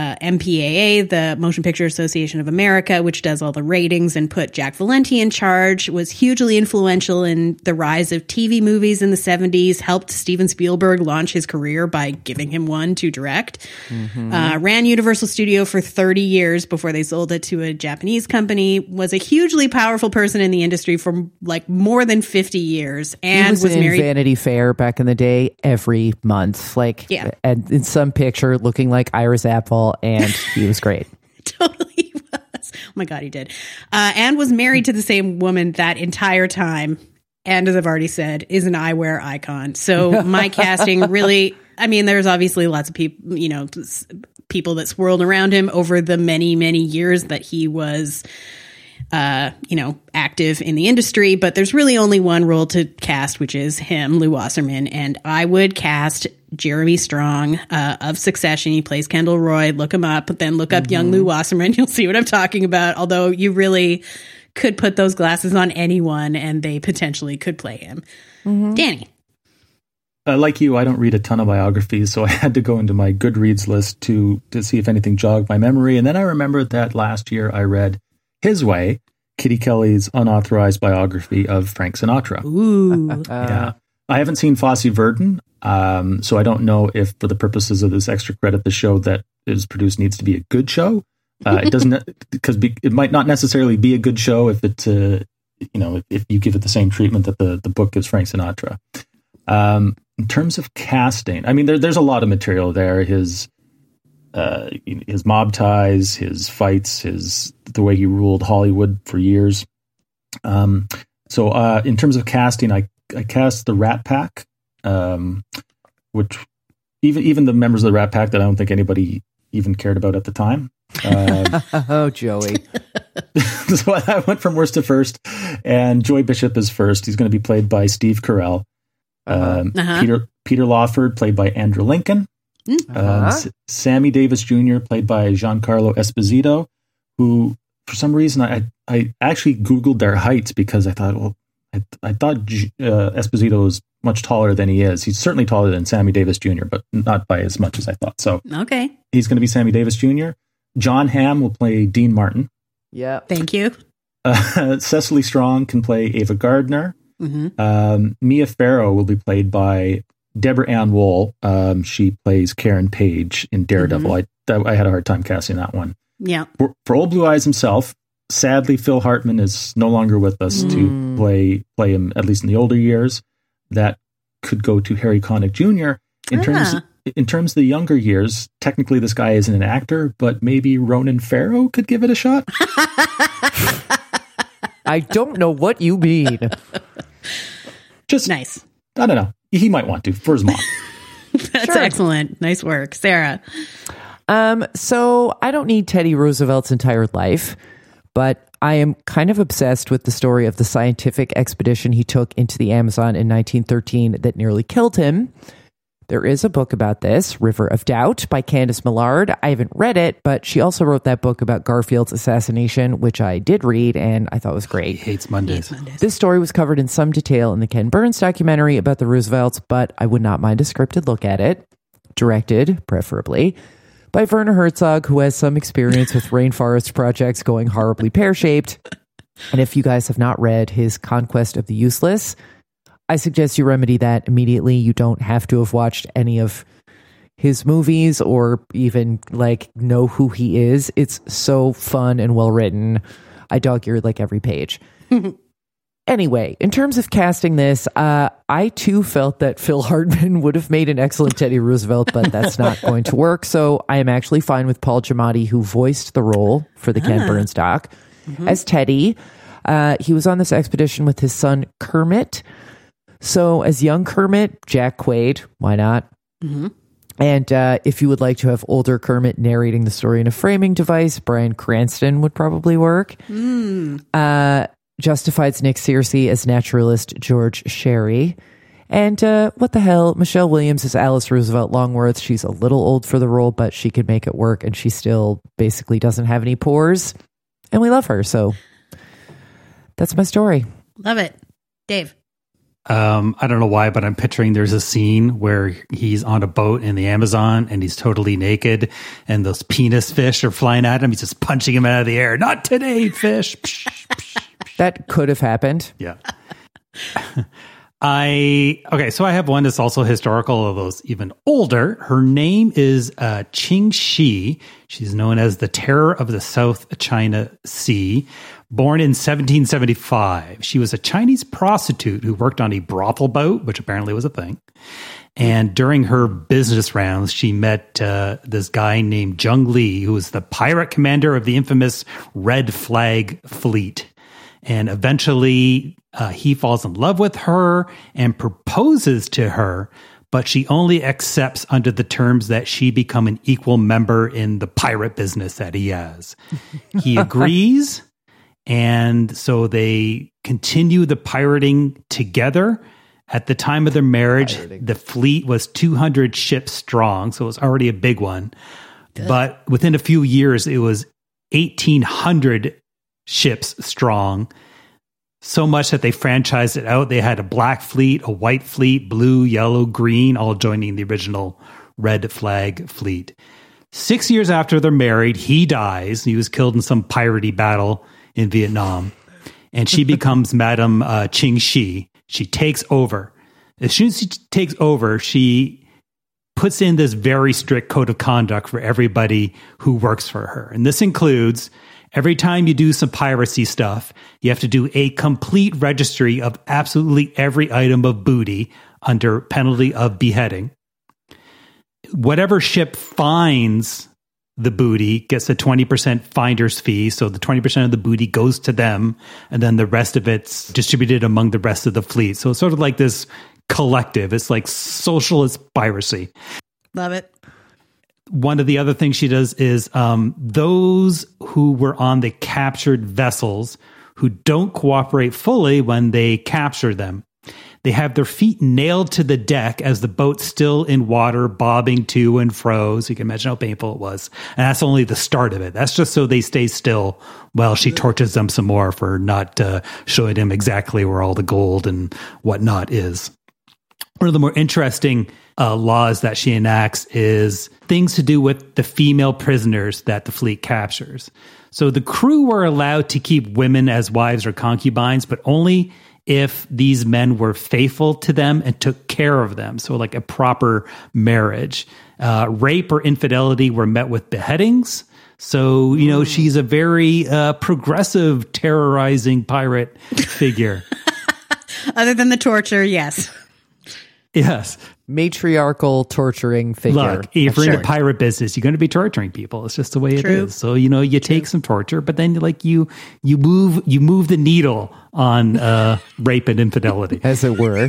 E: MPAA, the Motion Picture Association of America, which does all the ratings, and put Jack Valenti in charge, was hugely influential in the rise of TV movies in the 70s, helped Steven Spielberg launch his career by giving him one to direct, ran Universal Studio for 30 years before they sold it to a Japanese company, was a hugely powerful person in the industry for like more than 50 years, and was married.
D: Vanity Fair back in the day every month, like,
E: yeah.
D: And in some picture looking like Iris Apfel. And he was great.
E: Totally was. Oh my God, he did. And was married to the same woman that entire time. And as I've already said, is an eyewear icon. So my casting really, I mean, there's obviously lots of people, you know, people that swirled around him over the many, many years that he was, you know, active in the industry. But there's really only one role to cast, which is him, Lew Wasserman. And I would cast Jeremy Strong of Succession. He plays Kendall Roy. Look him up, but then look up young Lew Wasserman. You'll see what I'm talking about. Although you really could put those glasses on anyone and they potentially could play him. Danny.
F: Like you, I don't read a ton of biographies, so I had to go into my Goodreads list to see if anything jogged my memory. And then I remembered that last year I read His Way, Kitty Kelly's unauthorized biography of Frank Sinatra.
E: Ooh.
F: Yeah. I haven't seen Fosse Verdon, so I don't know if, for the purposes of this extra credit, the show that is produced needs to be a good show. It doesn't, because it might not necessarily be a good show if it, you know, if you give it the same treatment that the book gives Frank Sinatra. In terms of casting, I mean, there's a lot of material there. His his mob ties, his fights, the way he ruled Hollywood for years. So in terms of casting, I cast the Rat Pack, which even the members of the Rat Pack that I don't think anybody even cared about at the time.
D: Oh, Joey.
F: So I went from worst to first, and Joy Bishop is first. He's going to be played by Steve Carell. Peter Lawford, played by Andrew Lincoln. Sammy Davis Jr., played by Giancarlo Esposito, who, for some reason, I actually Googled their heights because I thought, I thought Esposito was much taller than he is. He's certainly taller than Sammy Davis Jr., but not by as much as I thought. So
E: okay,
F: he's going to be Sammy Davis Jr. John Hamm will play Dean Martin.
D: Yeah.
E: Thank you.
F: Cecily Strong can play Ava Gardner.
E: Mm-hmm.
F: Mia Farrow will be played by Deborah Ann Woll. She plays Karen Page in Daredevil. I had a hard time casting that one.
E: Yeah.
F: For Old Blue Eyes himself, sadly, Phil Hartman is no longer with us to play him, at least in the older years. That could go to Harry Connick Jr. In terms of the younger years, technically this guy isn't an actor, but maybe Ronan Farrow could give it a shot.
D: I don't know what you mean.
F: Just
E: nice.
F: I don't know. He might want to for his mom.
E: That's excellent. Nice work, Sarah.
D: So I don't need Teddy Roosevelt's entire life, but I am kind of obsessed with the story of the scientific expedition he took into the Amazon in 1913 that nearly killed him. There is a book about this, River of Doubt, by Candice Millard. I haven't read it, but she also wrote that book about Garfield's assassination, which I did read, and I thought was great.
C: He hates Mondays.
D: This story was covered in some detail in the Ken Burns documentary about the Roosevelts, but I would not mind a scripted look at it, directed, preferably, by Werner Herzog, who has some experience with rainforest projects going horribly pear-shaped. And if you guys have not read his Conquest of the Useless, I suggest you remedy that immediately. You don't have to have watched any of his movies or even know who he is. It's so fun and well written. I dog-eared every page. Anyway, in terms of casting this, I too felt that Phil Hartman would have made an excellent Teddy Roosevelt, but that's not going to work. So I am actually fine with Paul Giamatti, who voiced the role for the Ken Burns doc, as Teddy. He was on this expedition with his son Kermit. So as young Kermit, Jack Quaid, why not? Mm-hmm. And if you would like to have older Kermit narrating the story in a framing device, Bryan Cranston would probably work. Justified's Nick Searcy as naturalist George Sherry. And what the hell, Michelle Williams as Alice Roosevelt Longworth. She's a little old for the role, but she could make it work, and she still basically doesn't have any pores. And we love her, so that's my story.
E: Love it. Dave.
C: I don't know why, but I'm picturing there's a scene where he's on a boat in the Amazon and he's totally naked and those penis fish are flying at him. He's just punching him out of the air. Not today, fish.
D: That could have happened.
C: Yeah. So I have one that's also historical, although even older. Her name is Qing Shi. She's known as the Terror of the South China Sea. Born in 1775, she was a Chinese prostitute who worked on a brothel boat, which apparently was a thing. And during her business rounds, she met this guy named Zheng Li, who was the pirate commander of the infamous Red Flag Fleet. And eventually, he falls in love with her and proposes to her, but she only accepts under the terms that she become an equal member in the pirate business that he has. He agrees. And so they continue the pirating together. At the time of their marriage, the fleet was 200 ships strong, so it was already a big one. Good. But within a few years, it was 1,800 ships strong, so much that they franchised it out. They had a black fleet, a white fleet, blue, yellow, green, all joining the original Red Flag Fleet. 6 years after they're married, he dies. He was killed in some piratey battle in Vietnam, and she becomes Madame Qing Shi. She takes over. As soon as she takes over, she puts in this very strict code of conduct for everybody who works for her. And this includes every time you do some piracy stuff, you have to do a complete registry of absolutely every item of booty under penalty of beheading. Whatever ship finds the booty gets a 20% finder's fee. So the 20% of the booty goes to them, and then the rest of it's distributed among the rest of the fleet. So it's sort of like this collective. It's like socialist piracy.
E: Love it.
C: One of the other things she does is those who were on the captured vessels who don't cooperate fully when they capture them, they have their feet nailed to the deck as the boat's still in water, bobbing to and fro. So you can imagine how painful it was. And that's only the start of it. That's just so they stay still while she tortures them some more for not showing them exactly where all the gold and whatnot is. One of the more interesting laws that she enacts is things to do with the female prisoners that the fleet captures. So the crew were allowed to keep women as wives or concubines, but only if these men were faithful to them and took care of them. So like a proper marriage. Rape or infidelity were met with beheadings. So, you know, she's a very progressive, terrorizing pirate figure.
E: Other than the torture, yes.
C: Yes.
D: Matriarchal torturing figure.
C: Look, if you're in the pirate business, you're going to be torturing people. It's just the way it is. So, you know, you take some torture, but then like you move the needle on rape and infidelity,
D: as it were.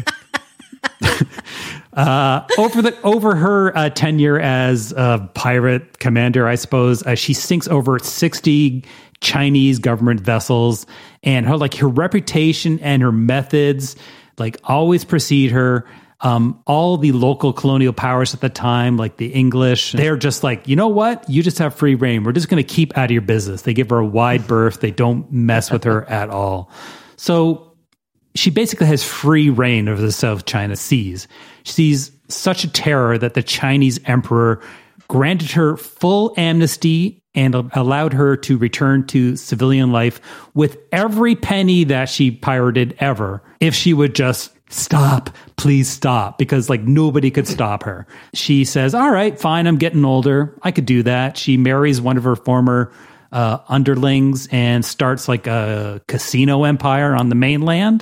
C: Over her tenure as a pirate commander, I suppose, she sinks over 60 Chinese government vessels, and her reputation and her methods like always precede her. All the local colonial powers at the time, like the English, they're just like, you know what? You just have free reign. We're just going to keep out of your business. They give her a wide berth. They don't mess with her at all. So she basically has free reign over the South China Seas. She's such a terror that the Chinese emperor granted her full amnesty and allowed her to return to civilian life with every penny that she pirated ever, if she would just stop, please stop, because like nobody could stop her. She says, all right, fine, I'm getting older. I could do that. She marries one of her former underlings and starts like a casino empire on the mainland.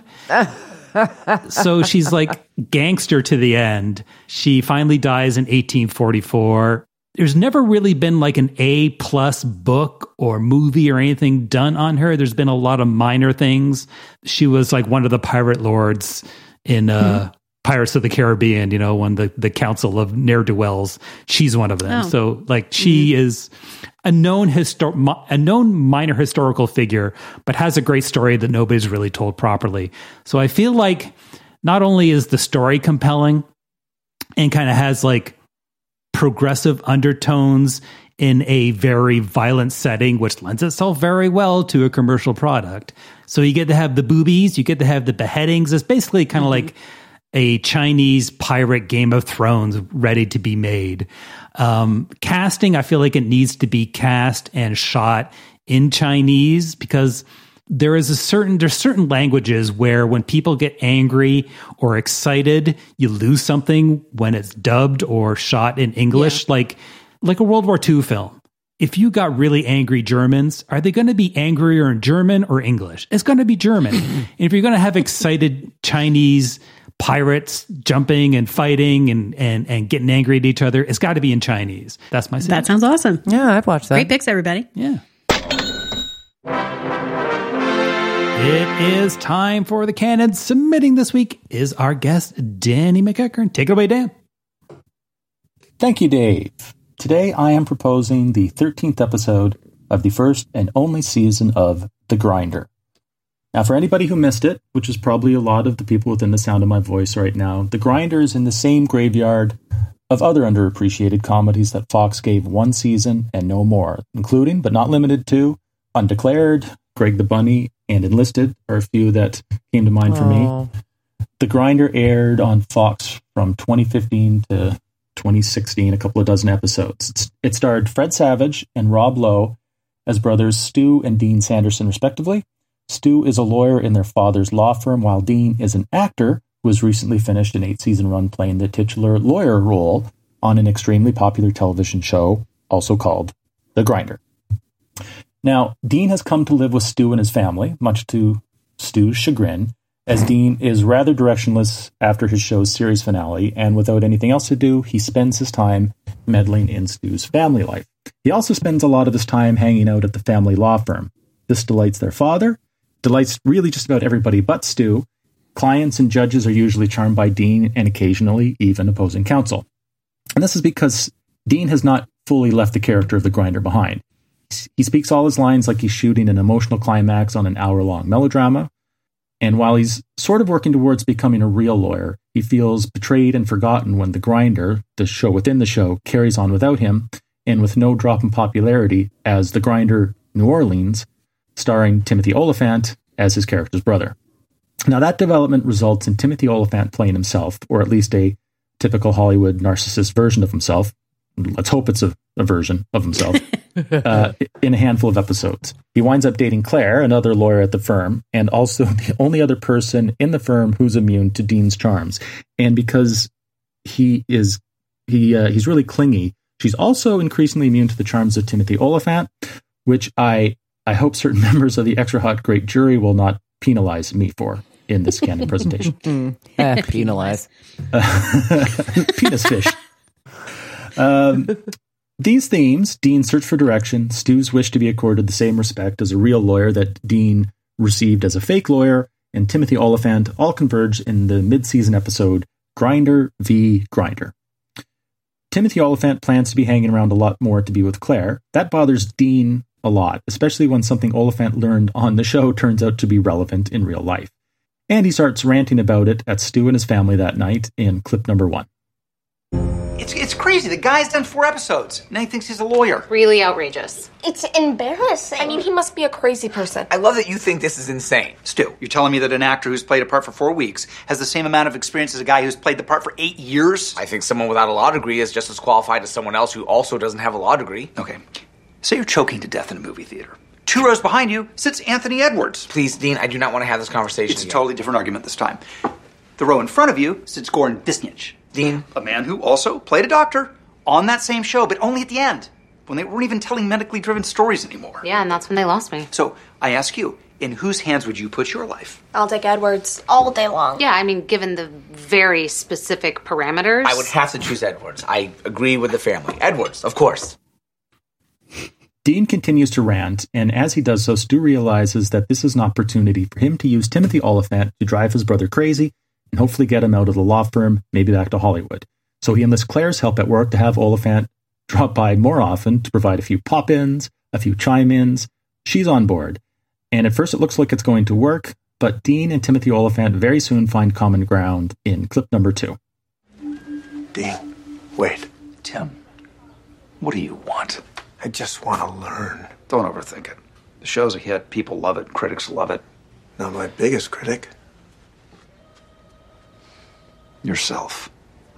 C: So she's like gangster to the end. She finally dies in 1844. There's never really been like an A+ book or movie or anything done on her. There's been a lot of minor things. She was like one of the pirate lords in Pirates of the Caribbean, you know, when the Council of Ne'er-do-Wells, she's one of them. Oh. So like she is a known minor historical figure, but has a great story that nobody's really told properly. So I feel like not only is the story compelling and kind of has like progressive undertones in a very violent setting, which lends itself very well to a commercial product. So you get to have the boobies, you get to have the beheadings. It's basically kind of like a Chinese pirate Game of Thrones ready to be made. Casting, I feel like it needs to be cast and shot in Chinese, because there's certain languages where when people get angry or excited, you lose something when it's dubbed or shot in English, like a World War II film. If you got really angry Germans, are they going to be angrier in German or English? It's going to be German. And if you're going to have excited Chinese pirates jumping and fighting and getting angry at each other, it's got to be in Chinese. That's my suggestion.
E: That sounds awesome.
D: Yeah, I've watched that.
E: Great picks, everybody.
C: Yeah. It is time for the canon. Submitting this week is our guest, Danny McEachern. Take it away, Dan.
F: Thank you, Dave. Today I am proposing the 13th episode of the first and only season of The Grinder. Now, for anybody who missed it, which is probably a lot of the people within the sound of my voice right now, The Grinder is in the same graveyard of other underappreciated comedies that Fox gave one season and no more, including, but not limited to, Undeclared, Greg the Bunny, and Enlisted are a few that came to mind for me. The Grinder aired on Fox from 2015 to 2016, a couple of dozen episodes. It starred Fred Savage and Rob Lowe as brothers Stu and Dean Sanderson, respectively. Stu is a lawyer in their father's law firm, while Dean is an actor who has recently finished an 8-season run playing the titular lawyer role on an extremely popular television show, also called The Grinder. Now, Dean has come to live with Stu and his family, much to Stu's chagrin, as Dean is rather directionless after his show's series finale, and without anything else to do, he spends his time meddling in Stu's family life. He also spends a lot of his time hanging out at the family law firm. This delights their father, delights really just about everybody but Stu. Clients and judges are usually charmed by Dean, and occasionally even opposing counsel. And this is because Dean has not fully left the character of the Grinder behind. He speaks all his lines like he's shooting an emotional climax on an hour-long melodrama. And while he's sort of working towards becoming a real lawyer, he feels betrayed and forgotten when the Grinder, the show within the show, carries on without him, and with no drop in popularity as The Grinder New Orleans, starring Timothy Olyphant as his character's brother. Now that development results in Timothy Olyphant playing himself, or at least a typical Hollywood narcissist version of himself. Let's hope it's a version of himself. In a handful of episodes. He winds up dating Claire, another lawyer at the firm, and also the only other person in the firm who's immune to Dean's charms. And because he's really clingy, she's also increasingly immune to the charms of Timothy Olyphant, which I hope certain members of the Extra Hot Great Jury will not penalize me for in this canon presentation.
D: Penalize.
F: Penis fish. These themes, Dean's search for direction, Stu's wish to be accorded the same respect as a real lawyer that Dean received as a fake lawyer, and Timothy Olyphant all converge in the mid-season episode Grinder v. Grinder. Timothy Olyphant plans to be hanging around a lot more to be with Claire. That bothers Dean a lot, especially when something Olyphant learned on the show turns out to be relevant in real life. And he starts ranting about it at Stu and his family that night in clip number 1.
I: It's crazy. The guy's done 4 episodes. Now he thinks he's a lawyer.
J: Really outrageous.
K: It's embarrassing. I mean, he must be a crazy person.
I: I love that you think this is insane. Stu, you're telling me that an actor who's played a part for 4 weeks has the same amount of experience as a guy who's played the part for 8 years?
L: I think someone without a law degree is just as qualified as someone else who also doesn't have a law degree.
I: Okay. Say you're choking to death in a movie theater. 2 rows behind you sits Anthony Edwards.
L: Please, Dean, I do not want to have this conversation
I: It's
L: again.
I: a totally different argument this time. The row in front of you sits Goran Visnich.
L: Dean.
I: A man who also played a doctor on that same show, but only at the end, when they weren't even telling medically driven stories anymore.
J: Yeah, and that's when they lost me.
I: So, I ask you, in whose hands would you put your life?
K: I'll take Edwards all day long.
J: Yeah, I mean, given the very specific parameters.
L: I would have to choose Edwards. I agree with the family. Edwards, of course.
F: Dean continues to rant, and as he does so, Stu realizes that this is an opportunity for him to use Timothy Olyphant to drive his brother crazy and hopefully get him out of the law firm, maybe back to Hollywood. So he enlists Claire's help at work to have Olyphant drop by more often to provide a few pop-ins, a few chime-ins. She's on board. And at first it looks like it's going to work, but Dean and Timothy Olyphant very soon find common ground in clip number 2.
G: Dean, wait.
I: Tim, what do you want?
G: I just want to learn.
I: Don't overthink it. The show's a hit. People love it. Critics love it.
G: Not my biggest critic.
I: Yourself.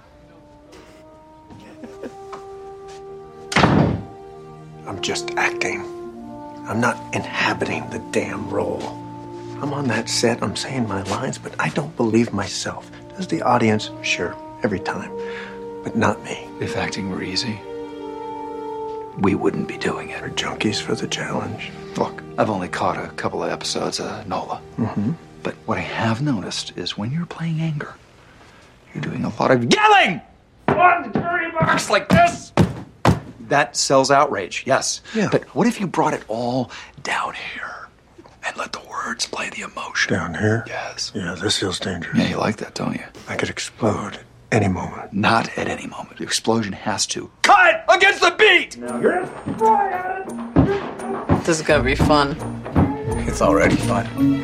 G: I'm just acting. I'm not inhabiting the damn role. I'm on that set, I'm saying my lines, but I don't believe myself. Does the audience? Sure, every time. But not me.
I: If acting were easy, we wouldn't be doing it.
G: We're junkies for the challenge.
I: Look, I've only caught a couple of episodes of NOLA.
G: Mm-hmm.
I: But what I have noticed is when you're playing anger, you're doing a lot of yelling on the jury box like this. That sells outrage, yes.
G: Yeah.
I: But what if you brought it all down here and let the words play the emotion?
G: Down here?
I: Yes.
G: Yeah, this feels dangerous.
I: Yeah, you like that, don't you?
G: I could explode at any moment.
I: Not at any moment. The explosion has to cut against the beat!
G: Now you're
A: This is gonna be fun.
L: It's already fun.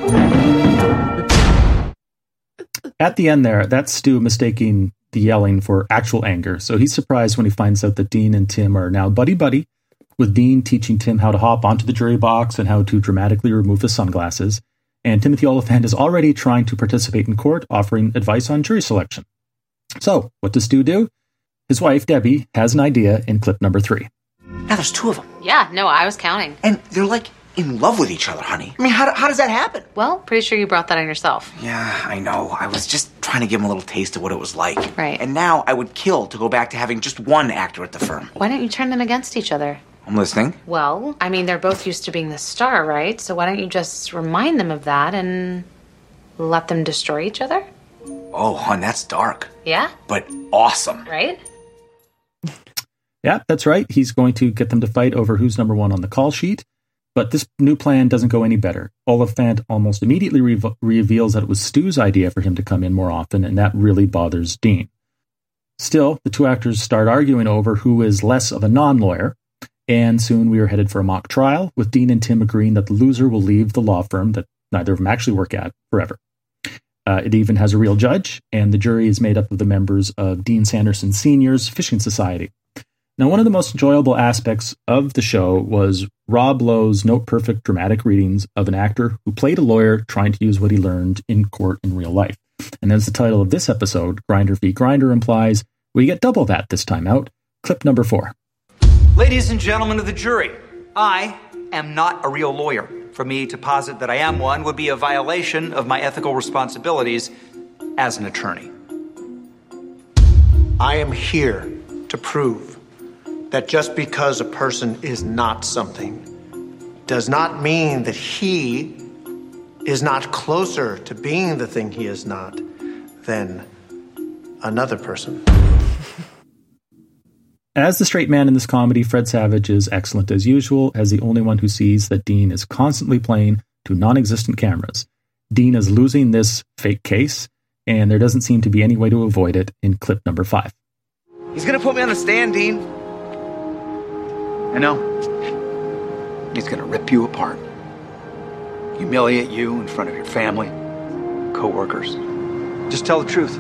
F: At the end there, that's Stu mistaking the yelling for actual anger. So he's surprised when he finds out that Dean and Tim are now buddy-buddy, with Dean teaching Tim how to hop onto the jury box and how to dramatically remove his sunglasses. And Timothy Olyphant is already trying to participate in court, offering advice on jury selection. So, what does Stu do? His wife, Debbie, has an idea in clip number 3.
L: Now there's 2 of them.
J: Yeah, no, I was counting.
L: And they're like in love with each other, honey. I mean, how does that happen?
J: Well, pretty sure you brought that on yourself.
L: Yeah, I know. I was just trying to give him a little taste of what it was like.
J: Right.
L: And now I would kill to go back to having just one actor at the firm.
J: Why don't you turn them against each other?
L: I'm listening.
J: Well, I mean, they're both used to being the star, right? So why don't you just remind them of that and Let them destroy each other?
L: Oh, hon, that's dark.
J: Yeah?
L: But awesome.
J: Right?
F: Yeah, that's right. He's going to get them to fight over who's number one on the call sheet. But this new plan doesn't go any better. Oliphant almost immediately reveals that it was Stu's idea for him to come in more often, and that really bothers Dean. Still, the two actors start arguing over who is less of a non-lawyer, and soon we are headed for a mock trial, with Dean and Tim agreeing that the loser will leave the law firm that neither of them actually work at forever. It even has a real judge, and the jury is made up of the members of Dean Sanderson Sr.'s Fishing Society. Now, one of the most enjoyable aspects of the show was Rob Lowe's note-perfect dramatic readings of an actor who played a lawyer trying to use what he learned in court in real life. And as the title of this episode, Grinder v. Grinder, implies, we get double that this time out. Clip number 4.
I: Ladies and gentlemen of the jury, I am not a real lawyer. For me to posit that I am one would be a violation of my ethical responsibilities as an attorney.
G: I am here to prove that just because a person is not something does not mean that he is not closer to being the thing he is not than another person.
F: As the straight man in this comedy, Fred Savage is excellent as usual, as the only one who sees that Dean is constantly playing to non-existent cameras. Dean is losing this fake case, and there doesn't seem to be any way to avoid it in clip number 5.
L: He's gonna put me on the stand, Dean.
I: I know. He's gonna rip you apart. Humiliate you in front of your family, co-workers. Just tell the truth.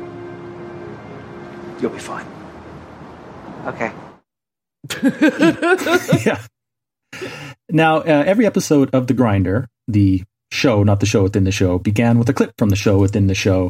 I: You'll be fine.
L: Okay.
F: Yeah. Now, every episode of The Grinder, the show, not the show within the show, began with a clip from the show within the show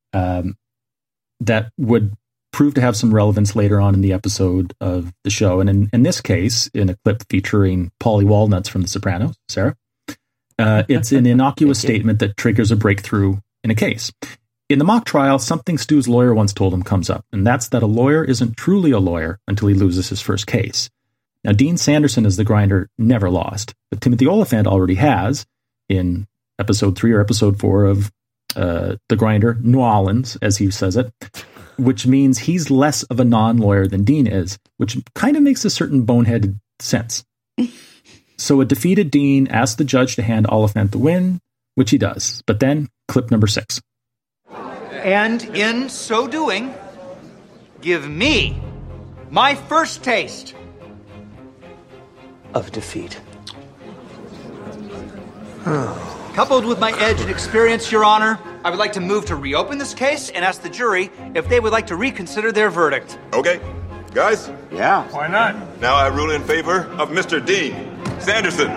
F: that would prove to have some relevance later on in the episode of the show. And in this case, in a clip featuring Paulie Walnuts from The Sopranos, Sarah, it's an innocuous statement that triggers a breakthrough in a case. In the mock trial, something Stu's lawyer once told him comes up, and that's that a lawyer isn't truly a lawyer until he loses his first case. Now, Dean Sanderson as the Grinder never lost, but Timothy Oliphant already has in episode 3 or episode 4 of The Grinder, New Orleans, as he says it, which means he's less of a non-lawyer than Dean is, which kind of makes a certain boneheaded sense. So a defeated Dean asks the judge to hand Oliphant the win, which he does. But then, clip number 6.
I: And in so doing, give me my first taste
G: Of defeat.
I: Coupled with my edge and experience, Your Honor, I would like to move to reopen this case and ask the jury if they would like to reconsider their verdict.
M: Okay. Guys?
I: Yeah.
M: Why not? Now I rule in favor of Mr. Dean Sanderson.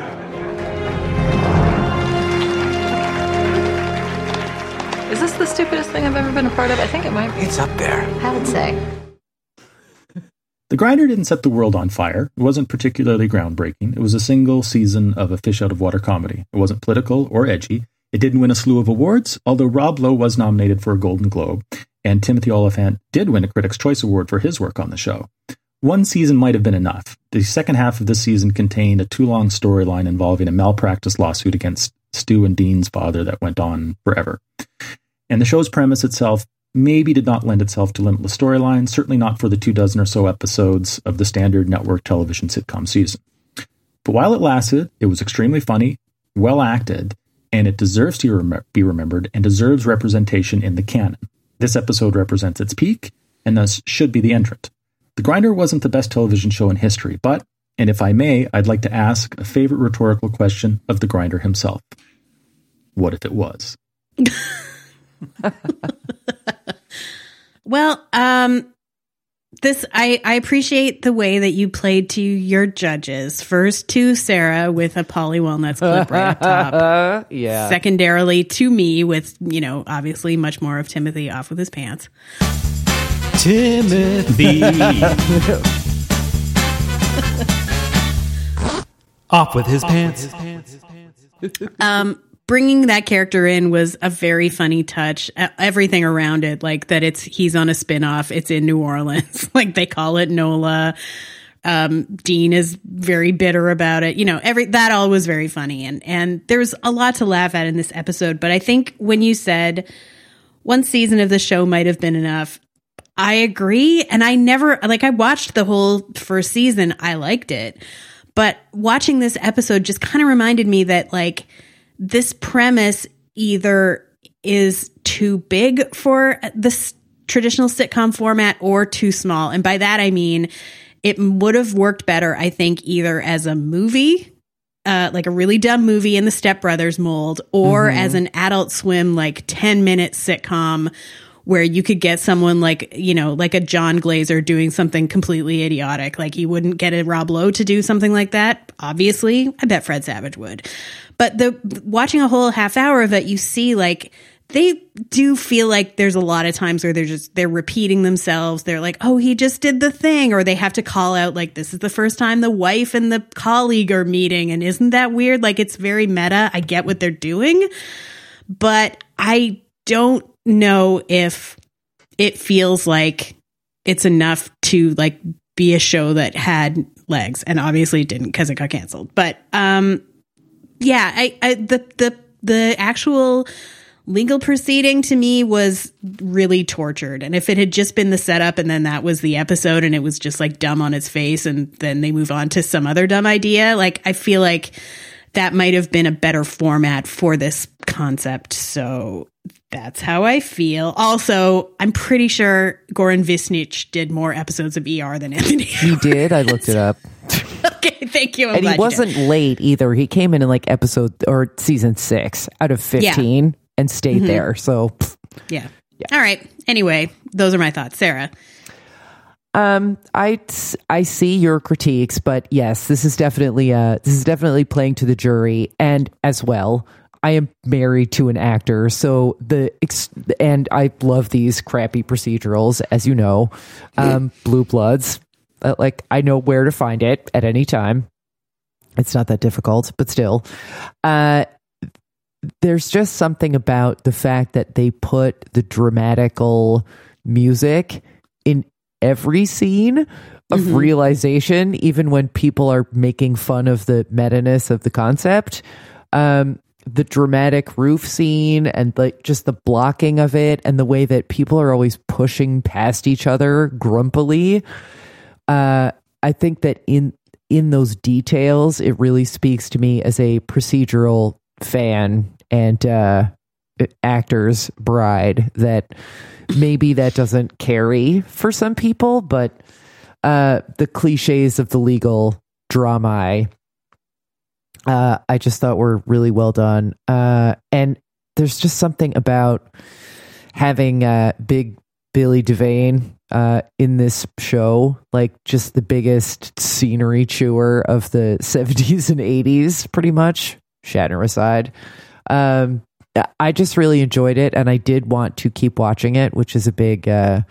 N: Is this the stupidest thing I've ever been a part of? I think it might be.
L: It's up there.
N: I would say.
F: The Grinder didn't set the world on fire. It wasn't particularly groundbreaking. It was a single season of a fish-out-of-water comedy. It wasn't political or edgy. It didn't win a slew of awards, although Rob Lowe was nominated for a Golden Globe, and Timothy Oliphant did win a Critics' Choice Award for his work on the show. One season might have been enough. The second half of this season contained a too-long storyline involving a malpractice lawsuit against Stu and Dean's father that went on forever. And the show's premise itself maybe did not lend itself to limitless storylines, certainly not for the 24 or so episodes of the standard network television sitcom season. But while it lasted, it was extremely funny, well acted, and it deserves to be remembered and deserves representation in the canon. This episode represents its peak, and thus should be the entrant. The Grinder wasn't the best television show in history, but, and if I may, I'd like to ask a favorite rhetorical question of the Grinder himself. What if it was?
E: Well, this I appreciate the way that you played to your judges. First to Sarah with a Paulie Walnuts clip right up top.
D: Yeah.
E: Secondarily to me with, obviously much more of Timothy off with his pants.
C: Timothy. Off with his pants.
E: Bringing that character in was a very funny touch. Everything around it, like that he's on a spinoff. It's in New Orleans. Like they call it NOLA. Dean is very bitter about it. That all was very funny. And there's a lot to laugh at in this episode. But I think when you said one season of the show might have been enough, I agree. And I watched the whole first season. I liked it. But watching this episode just kind of reminded me that like this premise either is too big for this traditional sitcom format or too small. And by that, I mean, it would have worked better, I think, either as a movie, like a really dumb movie in the Step Brothers mold, or as an Adult Swim, like 10-minute sitcom where you could get someone like, like a John Glazer doing something completely idiotic. Like you wouldn't get a Rob Lowe to do something like that. Obviously, I bet Fred Savage would. But watching a whole half hour of it, you see like they do feel like there's a lot of times where they're repeating themselves. They're like, oh, he just did the thing. Or they have to call out like, this is the first time the wife and the colleague are meeting. And isn't that weird? Like it's very meta. I get what they're doing, but I don't know if it feels like it's enough to like be a show that had legs, and obviously it didn't because it got canceled. But the actual legal proceeding to me was really tortured. And if it had just been the setup and then that was the episode and it was just like dumb on its face and then they move on to some other dumb idea, like I feel like that might have been a better format for this concept. So that's how I feel. Also, I'm pretty sure Goran Visnich did more episodes of ER than Anthony.
D: He did. I looked it up.
E: Okay, thank you.
D: And he wasn't late either. He came in like episode or season 6 out of 15 and stayed there. So
E: yeah. All right. Anyway, those are my thoughts. Sarah.
D: I see your critiques, but yes, this is definitely playing to the jury. And as well, I am married to an actor, so and I love these crappy procedurals, as you know. Blue Bloods, like I know where to find it at any time. It's not that difficult, but still, there's just something about the fact that they put the dramatical music in every scene of realization, even when people are making fun of the meta-ness of the concept. The dramatic roof scene and like just the blocking of it and the way that people are always pushing past each other grumpily. I think that in those details, it really speaks to me as a procedural fan and actor's bride that maybe that doesn't carry for some people, but the cliches of the legal drama I just thought were really well done. And there's just something about having big Billy Devane in this show, like just the biggest scenery chewer of the 70s and 80s, pretty much, Shatner aside. I just really enjoyed it, and I did want to keep watching it, which is a big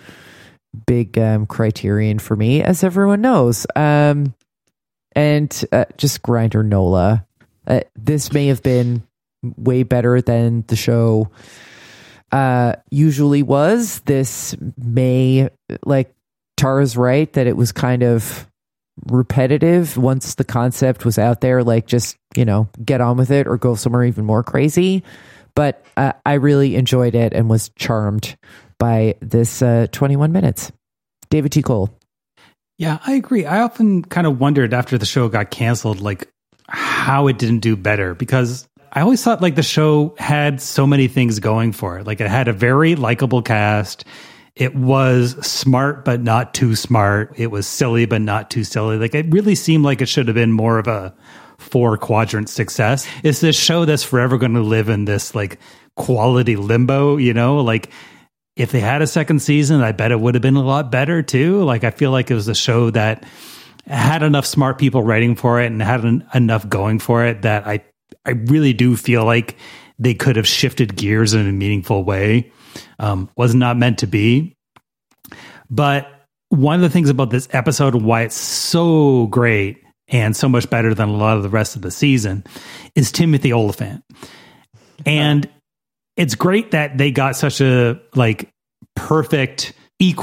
D: criterion for me, as everyone knows. And just Grindr Nola. This may have been way better than the show usually was. This may, like Tara's right, that it was kind of repetitive once the concept was out there, like just, get on with it or go somewhere even more crazy. But I really enjoyed it and was charmed by this 21 minutes. David T. Cole.
C: Yeah, I agree. I often kind of wondered after the show got canceled, like how it didn't do better, because I always thought like the show had so many things going for it. Like it had a very likable cast. It was smart, but not too smart. It was silly, but not too silly. Like it really seemed like it should have been more of a 4-quadrant success. It's this show that's forever going to live in this like quality limbo, like if they had a second season, I bet it would have been a lot better too. Like, I feel like it was a show that had enough smart people writing for it and had enough going for it that I really do feel like they could have shifted gears in a meaningful way. Was not meant to be. But one of the things about this episode and why it's so great and so much better than a lot of the rest of the season is Timothy Olyphant. And it's great that they got such a like perfect equal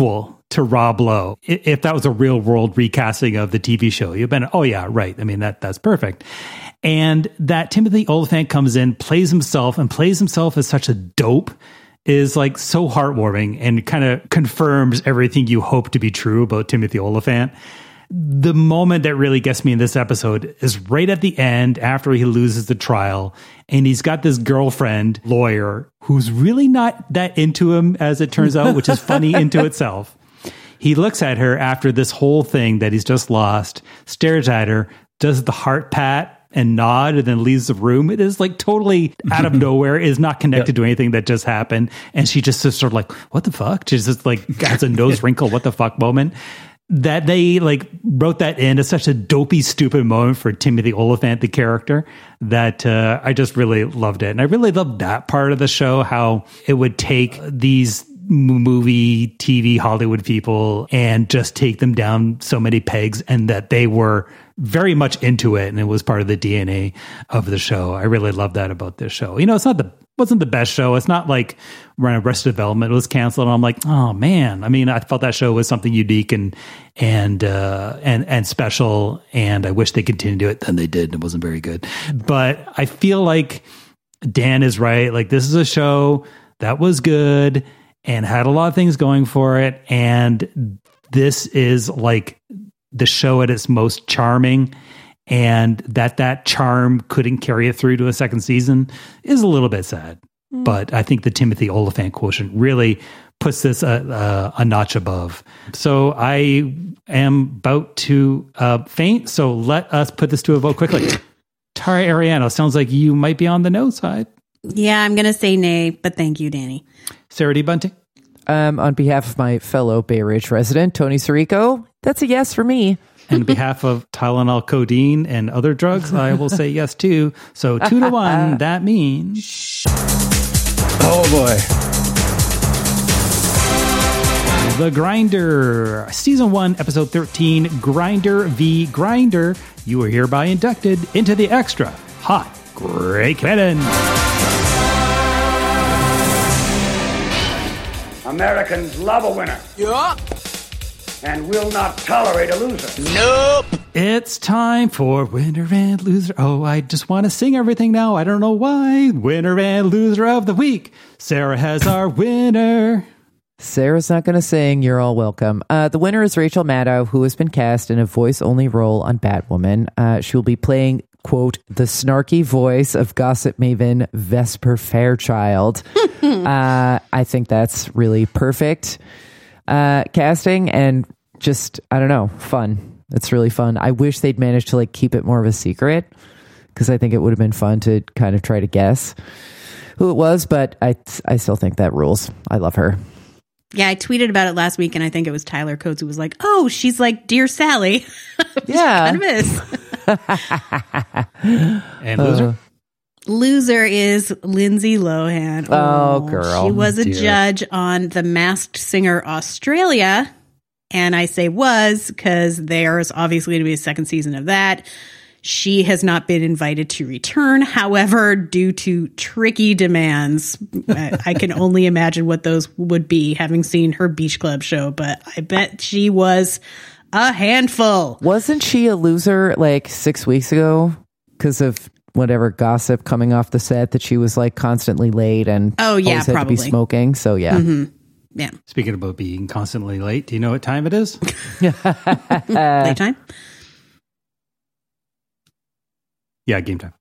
C: to Rob Lowe. If that was a real world recasting of the TV show, you've been, oh yeah, right. I mean, that's perfect. And that Timothy Olyphant comes in, plays himself as such a dope is like so heartwarming and kind of confirms everything you hope to be true about Timothy Olyphant. The moment that really gets me in this episode is right at the end after he loses the trial and he's got this girlfriend lawyer who's really not that into him, as it turns out, which is funny into itself. He looks at her after this whole thing that he's just lost, stares at her, does the heart pat and nod, and then leaves the room. It is like totally out of nowhere. It is not connected to anything that just happened. And she just is sort of like, what the fuck? She just like has a nose wrinkle, what the fuck moment. That they like wrote that in as such a dopey, stupid moment for Timothy Olyphant, the character, that I just really loved it. And I really loved that part of the show, how it would take these movie, TV, Hollywood people and just take them down so many pegs, and that they were very much into it and it was part of the DNA of the show. I really love that about this show. You know, wasn't the best show. It's not like when Arrested Development was canceled and I'm like, oh man. I mean, I felt that show was something unique and special, and I wish they continued to do it. Then they did. It wasn't very good. But I feel like Dan is right. Like, this is a show that was good and had a lot of things going for it. And this is like the show at its most charming, and that charm couldn't carry it through to a second season is a little bit sad. But I think the Timothy Olyphant quotient really puts this a notch above. So I am about to faint. So let us put this to a vote quickly. Tara Ariano, sounds like you might be on the no side.
E: Yeah, I'm going to say nay, but thank you, Danny.
C: Sarah D. Bunting?
D: On behalf of my fellow Bay Ridge resident, Tony Sirico, that's a yes for me.
C: And on behalf of Tylenol, codeine, and other drugs, I will say yes too. So 2-1, that means...
F: Oh boy.
C: The Grinder, Season 1, Episode 13, Grinder v. Grinder. You are hereby inducted into the extra hot Great Cannon.
O: Americans love a winner.
L: Yeah.
O: And will not tolerate a loser.
L: Nope.
C: It's time for Winner and Loser. Oh, I just want to sing everything now. I don't know why. Winner and Loser of the Week. Sarah has our winner.
D: Sarah's not going to sing. You're all welcome. The winner is Rachel Maddow, who has been cast in a voice-only role on Batwoman. She'll be playing, quote, the snarky voice of gossip maven Vesper Fairchild. I think that's really perfect casting, and just, I don't know, fun. It's really fun. I wish they'd managed to like keep it more of a secret, because I think it would have been fun to kind of try to guess who it was, but I still think that rules. I love her.
E: Yeah, I tweeted about it last week, and I think it was Tyler Coates who was like, oh, she's like Dear Sally.
D: Yeah.
E: Kind of is.
C: And Loser?
E: Loser is Lindsay Lohan.
D: Oh, girl.
E: She was a judge on The Masked Singer Australia. And I say was because there's obviously going to be a second season of that. She has not been invited to return. However, due to tricky demands, I can only imagine what those would be, having seen her Beach Club show. But I bet she was a handful.
D: Wasn't she a loser like 6 weeks ago because of whatever gossip coming off the set that she was like constantly late and
E: always
D: had to be smoking? So yeah.
E: Mm-hmm. Yeah.
C: Speaking about being constantly late, do you know what time it is?
E: Late time?
C: Yeah, game time.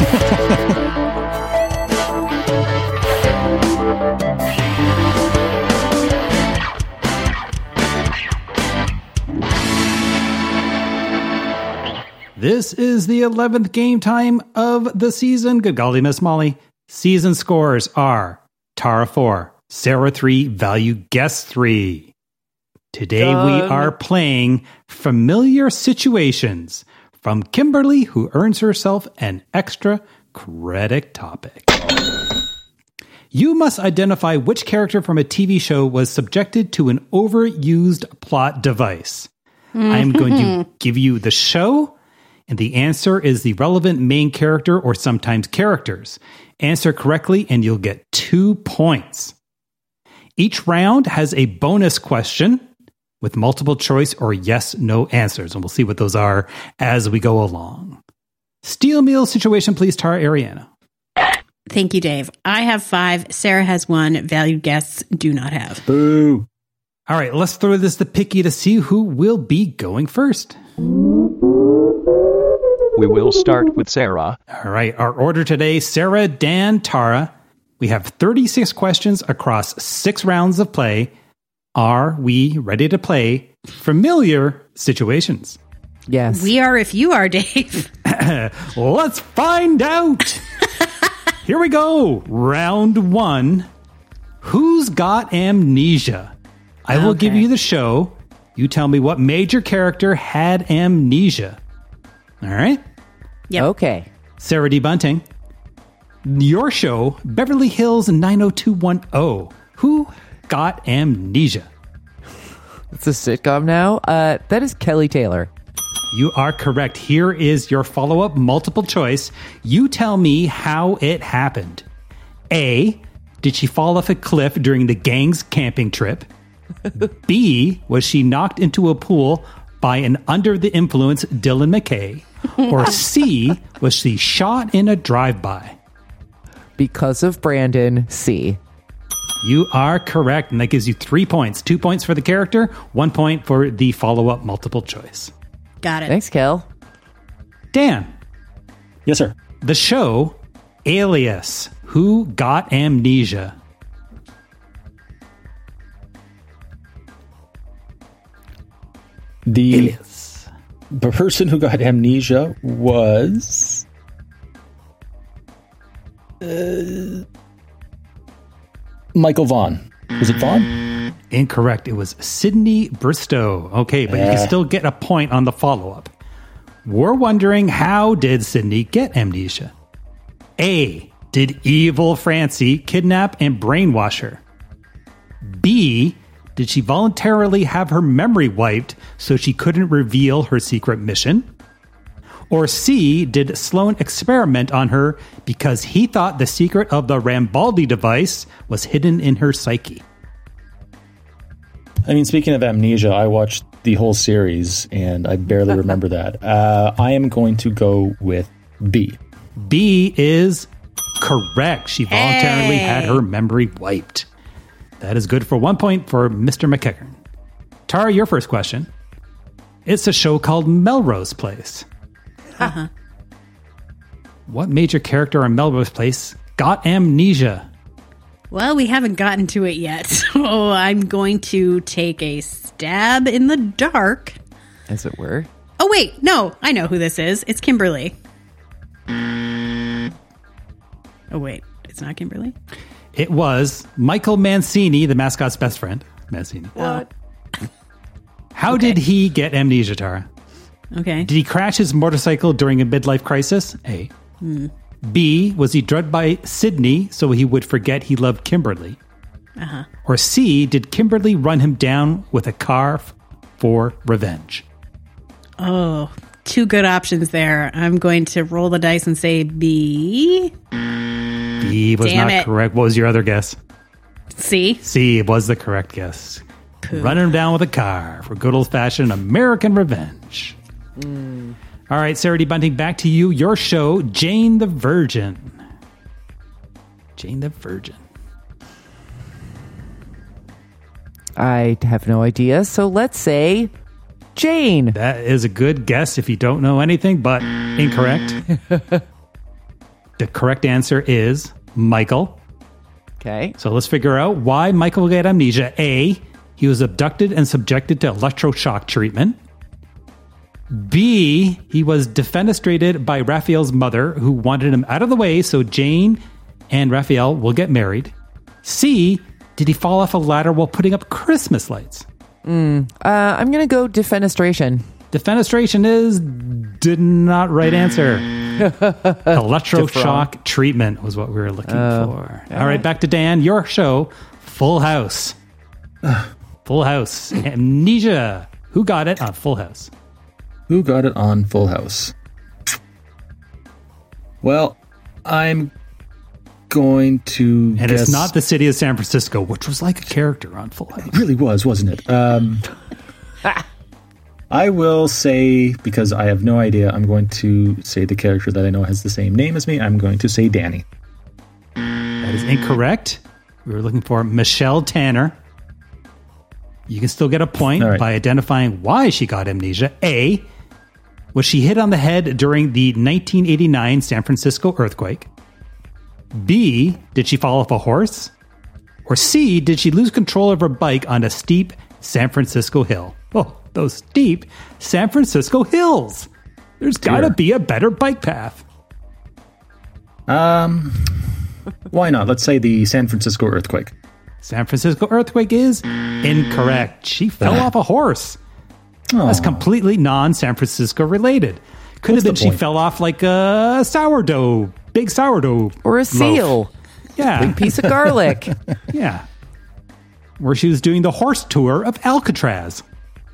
C: This is the 11th game time of the season. Good golly, Miss Molly. Season scores are Tara 4, Sarah 3, Value Guess 3. Today we are playing Familiar Situations from Kimberly, who earns herself an extra credit topic. You must identify which character from a TV show was subjected to an overused plot device. I'm going to give you the show, and the answer is the relevant main character or sometimes characters. Answer correctly, and you'll get 2 points. Each round has a bonus question. with multiple choice or yes, no answers. And we'll see what those are as we go along. Steel meal situation, please, Tara Ariano.
E: Thank you, Dave. I have 5. Sarah has 1. Valued guests do not have.
F: Boo.
C: All right, let's throw this to Picky to see who will be going first.
P: We will start with Sarah.
C: All right, our order today, Sarah, Dan, Tara. We have 36 questions across 6 rounds of play. Are we ready to play familiar situations?
D: Yes.
E: We are if you are, Dave.
C: Let's find out. Here we go. Round 1. Who's got amnesia? I will give you the show. You tell me what major character had amnesia. All right?
E: Yep.
D: Okay.
C: Sarah D. Bunting. Your show, Beverly Hills 90210. Who got amnesia?
D: It's a sitcom now. That is Kelly Taylor.
C: You are correct. Here is your follow-up multiple choice. You tell me how it happened. A, did she fall off a cliff during the gang's camping trip? B, was she knocked into a pool by an under-the-influence Dylan McKay? Or C, was she shot in a drive-by?
D: Because of Brandon, C.
C: You are correct, and that gives you 3 points. 2 points for the character, 1 point for the follow-up multiple choice.
E: Got it.
D: Thanks, Kel.
C: Dan.
F: Yes, sir.
C: The show, Alias. Who got amnesia?
F: The person who got amnesia was... Michael Vaughn. Was it Vaughn?
C: Incorrect. It was Sydney Bristow. Okay, but you can still get a point on the follow-up. We're wondering, how did Sydney get amnesia? A, did evil Francie kidnap and brainwash her? B, did she voluntarily have her memory wiped so she couldn't reveal her secret mission? Or C, did Sloan experiment on her because he thought the secret of the Rambaldi device was hidden in her psyche?
F: I mean, speaking of amnesia, I watched the whole series and I barely remember that. I am going to go with B.
C: B is correct. She voluntarily had her memory wiped. That is good for 1 point for Mr. McEachern. Tara, your first question. It's a show called Melrose Place.
E: Uh-huh.
C: What major character on Melrose Place got amnesia?
E: Well, we haven't gotten to it yet, so I'm going to take a stab in the dark.
D: As it were.
E: Oh, wait. No, I know who this is. It's Kimberly. Oh, wait. It's not Kimberly?
C: It was Michael Mancini, the mascot's best friend. Mancini.
E: What?
C: How did he get amnesia, Tara?
E: Okay.
C: Did he crash his motorcycle during a midlife crisis? A. B, was he drugged by Sydney so he would forget he loved Kimberly?
E: Uh-huh.
C: Or C, did Kimberly run him down with a car for revenge?
E: Oh, 2 good options there. I'm going to roll the dice and say B.
C: B was
E: Damn
C: not
E: it.
C: correct. What was your other guess?
E: C.
C: C was the correct guess.
E: Poop.
C: Run him down with a car for good old-fashioned American revenge. All right, Sarah D. Bunting, back to you. Your show, Jane the Virgin. Jane the Virgin.
D: I have no idea, so let's say Jane.
C: That is a good guess if you don't know anything, but incorrect. The correct answer is Michael.
D: Okay.
C: So let's figure out why Michael got amnesia. A, he was abducted and subjected to electroshock treatment. B, he was defenestrated by Raphael's mother, who wanted him out of the way so Jane and Raphael will get married. C, did he fall off a ladder while putting up Christmas lights?
D: I'm going to go defenestration.
C: Defenestration is not right answer. Electroshock treatment was what we were looking for. All right, back to Dan. Your show, Full House. Full House. Amnesia. Who got it on Full House?
F: Who got it on Full House? Well, I'm going to
C: And
F: guess...
C: it's not the city of San Francisco, which was like a character on Full House.
F: It really was, wasn't it? I will say, because I have no idea, I'm going to say the character that I know has the same name as me. I'm going to say Danny.
C: That is incorrect. We were looking for Michelle Tanner. You can still get a point by identifying why she got amnesia. A, was she hit on the head during the 1989 San Francisco earthquake? B, did she fall off a horse? Or C, did she lose control of her bike on a steep San Francisco hill? Oh, those steep San Francisco hills. There's got to be a better bike path.
F: Why not? Let's say the San Francisco earthquake.
C: San Francisco earthquake is incorrect. She fell off a horse. That's completely non-San Francisco related. Could have been she fell off like a sourdough, big sourdough.
D: Or a seal.
C: Loaf. Yeah.
D: Big piece of garlic.
C: Yeah. Where she was doing the horse tour of Alcatraz.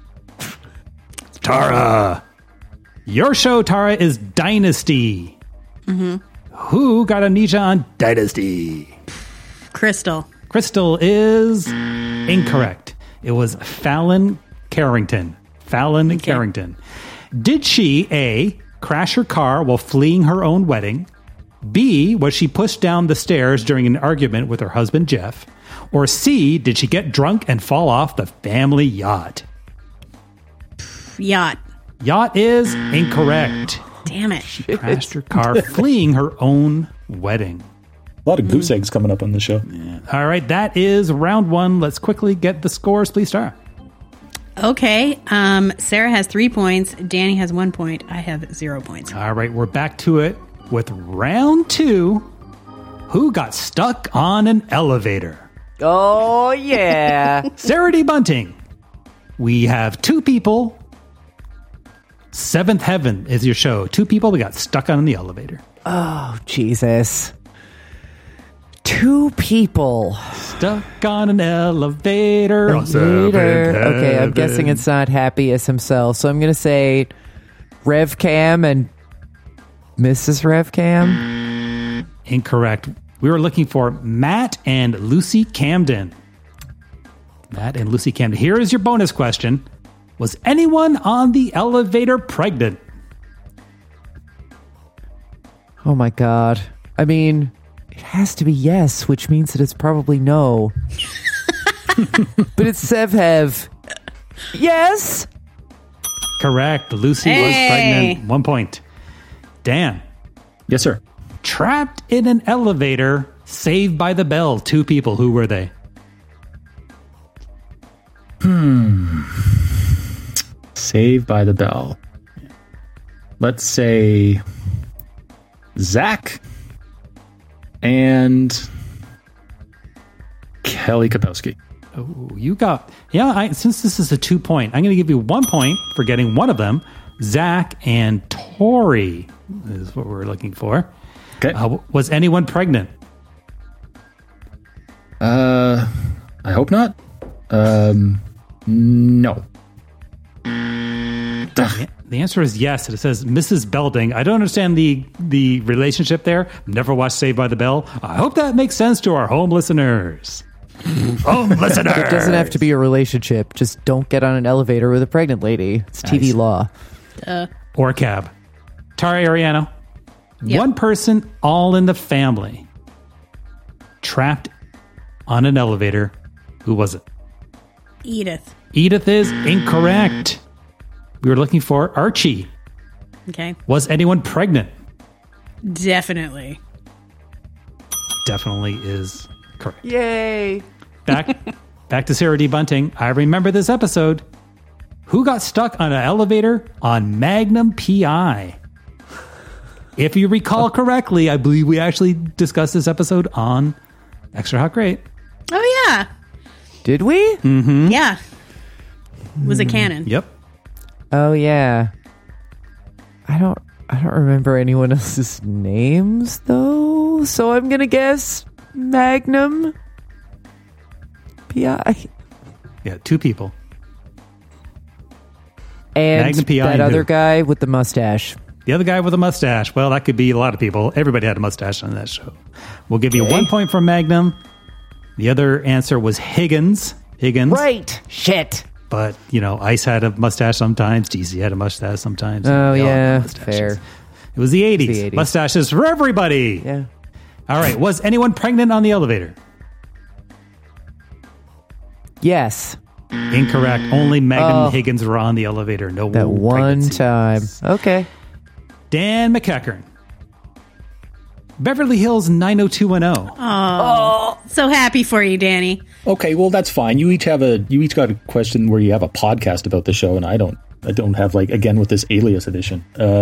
C: Tara. Your show, Tara, is Dynasty.
E: Mm-hmm.
C: Who got amnesia on Dynasty?
E: Crystal.
C: Crystal is incorrect. It was Fallon Carrington. Fallon Carrington. Did she, A, crash her car while fleeing her own wedding? B, was she pushed down the stairs during an argument with her husband, Jeff? Or C, did she get drunk and fall off the family yacht?
E: Yacht.
C: Yacht is incorrect.
E: Damn it.
C: She crashed her car fleeing her own wedding.
F: A lot of goose eggs coming up on the show.
C: Yeah. All right, that is round one. Let's quickly get the scores, please, Tara.
E: Okay. Sarah has 3 points. Danny has 1 point. I have 0 points.
C: All right, we're back to it with round two. Who got stuck on an elevator?
D: Oh, yeah.
C: Sarah D. Bunting. We have 2 people. Seventh Heaven is your show. 2 people that got stuck on the elevator.
D: Oh, Jesus. 2 people.
C: Stuck on an elevator.
D: Okay, I'm guessing it's not Happy as himself. So I'm going to say Rev Cam and Mrs. Rev Cam.
C: Incorrect. We were looking for Matt and Lucy Camden. Matt and Lucy Camden. Here is your bonus question. Was anyone on the elevator pregnant?
D: Oh my God. I mean, it has to be yes, which means that it's probably no. But it's Sevhev. Yes?
C: Correct. Lucy was pregnant. 1 point. Dan.
F: Yes, sir.
C: Trapped in an elevator, Saved by the Bell. 2 people. Who were they?
F: Saved by the Bell. Let's say Zach and Kelly Kapowski.
C: Oh, you got... Yeah, since this is a 2 point, I'm going to give you 1 point for getting one of them. Zach and Tori is what we're looking for.
F: Okay.
C: Was anyone pregnant?
F: I hope not. No.
C: The answer is yes. It says Mrs. Belding. I don't understand the relationship there. Never watched Saved by the Bell. I hope that makes sense to our home listeners. Home listeners.
D: It doesn't have to be a relationship. Just don't get on an elevator with a pregnant lady. It's TV law.
C: Or a cab. Tara Ariano.
E: Yep.
C: One person, all in the family. Trapped on an elevator. Who was it?
E: Edith.
C: Edith is incorrect. We were looking for Archie.
E: Okay.
C: Was anyone pregnant?
E: Definitely.
C: Definitely is correct.
D: Yay.
C: Back to Sarah D. Bunting. I remember this episode. Who got stuck on an elevator on Magnum PI? If you recall correctly, I believe we actually discussed this episode on Extra Hot Great.
E: Oh, yeah.
D: Did we?
C: Mm-hmm.
E: Yeah. Was a canon.
C: Yep.
D: Oh, yeah. I don't remember anyone else's names, though. So I'm going to guess Magnum PI.
C: Yeah, 2 people.
D: And
C: Magnum PI
D: that
C: and
D: other
C: who?
D: guy with the mustache.
C: The other guy with a mustache. Well, that could be a lot of people. Everybody had a mustache on that show. We'll give you 1 point for Magnum. The other answer was Higgins. Higgins.
D: Right. Shit.
C: But, Ice had a mustache sometimes. DC had a mustache sometimes.
D: Oh, yeah. Fair.
C: It was the 80s. Mustaches for everybody.
D: Yeah.
C: All right. Was anyone pregnant on the elevator?
D: Yes.
C: Incorrect. Only Megan and Higgins were on the elevator. No
D: that one time. Okay.
C: Dan McEachern. Beverly Hills 90210.
E: Oh, so happy for you, Danny.
F: Okay, well that's fine. You each got a question where you have a podcast about the show, and I don't have again with this Alias edition.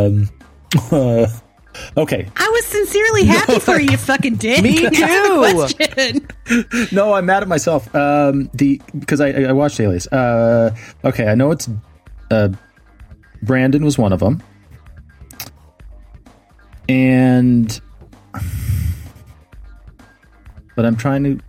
F: Okay.
E: I was sincerely happy for you, fucking dick.
D: Me too.
F: No, I'm mad at myself. Because I watched Alias. Okay, I know it's Brandon was one of them, but I'm trying to.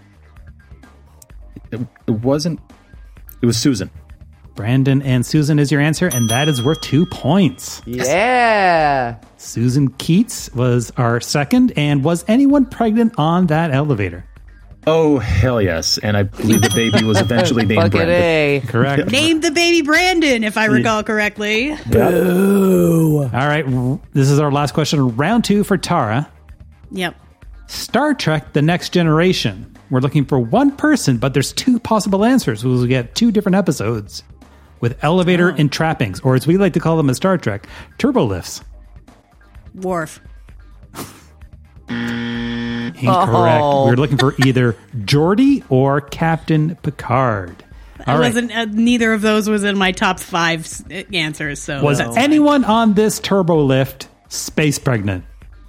F: It wasn't. It was Susan.
C: Brandon and Susan is your answer, and that is worth 2 points.
D: Yeah.
C: Susan Keats was our second, and was anyone pregnant on that elevator?
F: Oh, hell yes. And I believe the baby was eventually named Brandon.
C: Correct.
E: Named the baby Brandon, if I recall correctly.
C: Boo. All right, this is our last question. Round 2 for Tara.
E: Yep.
C: Star Trek The Next Generation. We're looking for one person, but there's 2 possible answers. We'll get 2 different episodes with elevator and trappings, or as we like to call them in Star Trek, turbo lifts.
E: Worf.
C: Incorrect. We're looking for either Geordi or Captain Picard.
E: Neither of those was in my top 5 answers. So
C: was anyone on this turbo lift space pregnant?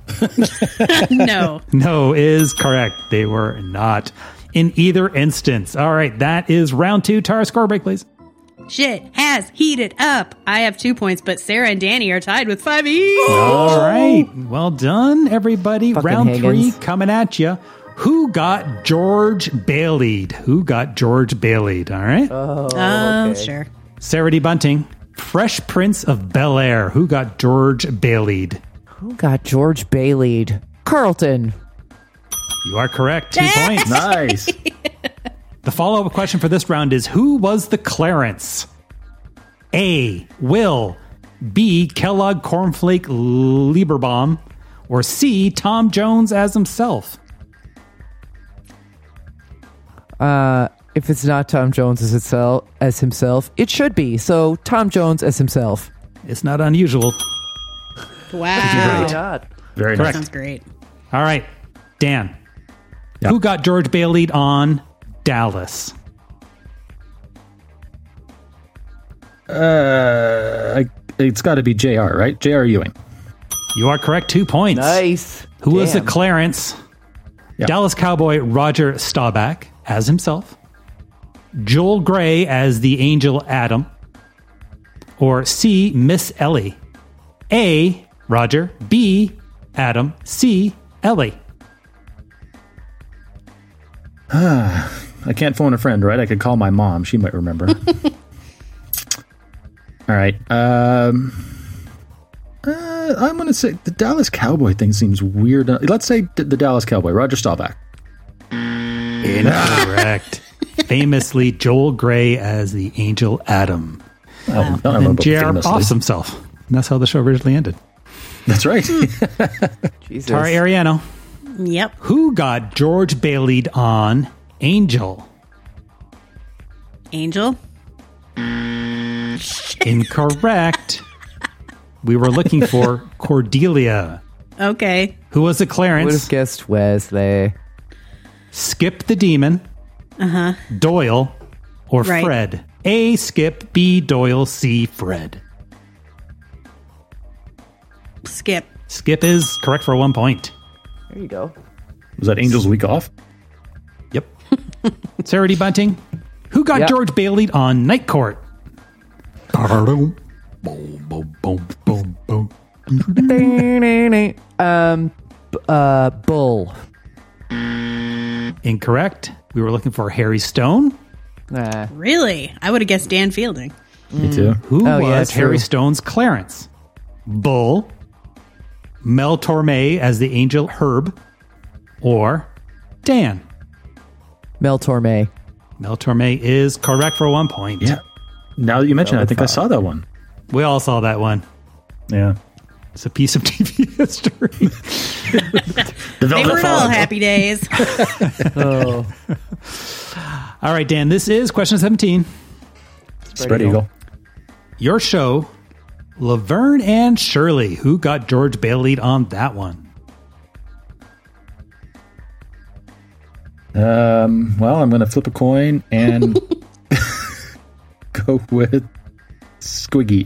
E: No.
C: No is correct. They were not in either instance. All right, that is round 2. Tara, score break, please.
E: Shit has heated up. I have 2 points, but Sarah and Danny are tied with 5 each.
C: All right. Well done, everybody.
D: Fucking
C: Round
D: Higgins.
C: 3 coming at you. Who got George Bailey'd? All right.
E: Oh, sure.
C: Sarah D. Bunting. Fresh Prince of Bel-Air. Who got George Bailey'd?
D: Who got George Bailey'd? Carlton.
C: You are correct. 2 points.
F: Nice.
C: The follow-up question for this round is, who was the Clarence? A. Will. B. Kellogg Cornflake Lieberbaum. Or C. Tom Jones as himself?
D: If it's not Tom Jones as himself, it should be. So Tom Jones as himself.
C: It's not unusual.
E: Wow.
F: Very
C: Correct.
E: Sounds great.
C: All right. Dan.
F: Yep.
C: Who got George Bailey'd on Dallas?
F: It's got to be JR, right? JR Ewing.
C: You are correct. 2 points.
D: Nice.
C: Who was the
D: Damn.
C: Clarence?
F: Yep.
C: Dallas Cowboy Roger Staubach as himself. Joel Grey as the Angel Adam. Or C. Miss Ellie. A. Roger. B. Adam. C. Ellie.
F: I can't phone a friend, right? I could call my mom. She might remember. All right. I'm going to say the Dallas Cowboy thing seems weird. Let's say the Dallas Cowboy, Roger Staubach.
C: Incorrect. Famously, Joel Grey as the Angel Adam.
F: Oh,
C: And JR offs himself. And that's how the show originally ended.
F: That's right.
D: Jesus.
C: Tara Ariano.
E: Yep.
C: Who got George Bailey'd on Angel?
E: Angel?
C: Incorrect. We were looking for Cordelia.
E: Okay.
C: Who was the
D: Would have
C: Clarence?
D: guessed Wesley.
C: Skip the Demon, Doyle, or
E: Right.
C: Fred? A. Skip, B. Doyle, C. Fred.
E: Skip.
C: Skip is correct for 1 point.
D: There you go.
F: Was that Angel's week off?
C: Yep. Sarah D. Bunting. Who got
D: Yep.
C: George Bailey'd on Night Court?
D: Bull.
C: Incorrect. We were looking for Harry Stone.
D: Nah.
E: Really? I would have guessed Dan Fielding.
F: Me too.
C: Who
D: Oh, yeah,
C: was
D: true.
C: Harry Stone's Clarence? Bull, Mel Torme as the Angel Herb, or Dan?
D: Mel Torme.
C: Mel Torme is correct for 1 point.
F: Yeah. Now that you mention it, I think I saw that one.
C: We all saw that one.
F: Yeah.
C: It's a piece of TV history.
E: They weren't all happy days.
D: Oh.
C: All right, Dan, this is question 17.
F: Spread eagle.
C: Your show, Laverne and Shirley. Who got George Bailey on that one?
F: Well, I'm going to flip a coin and go with Squiggy.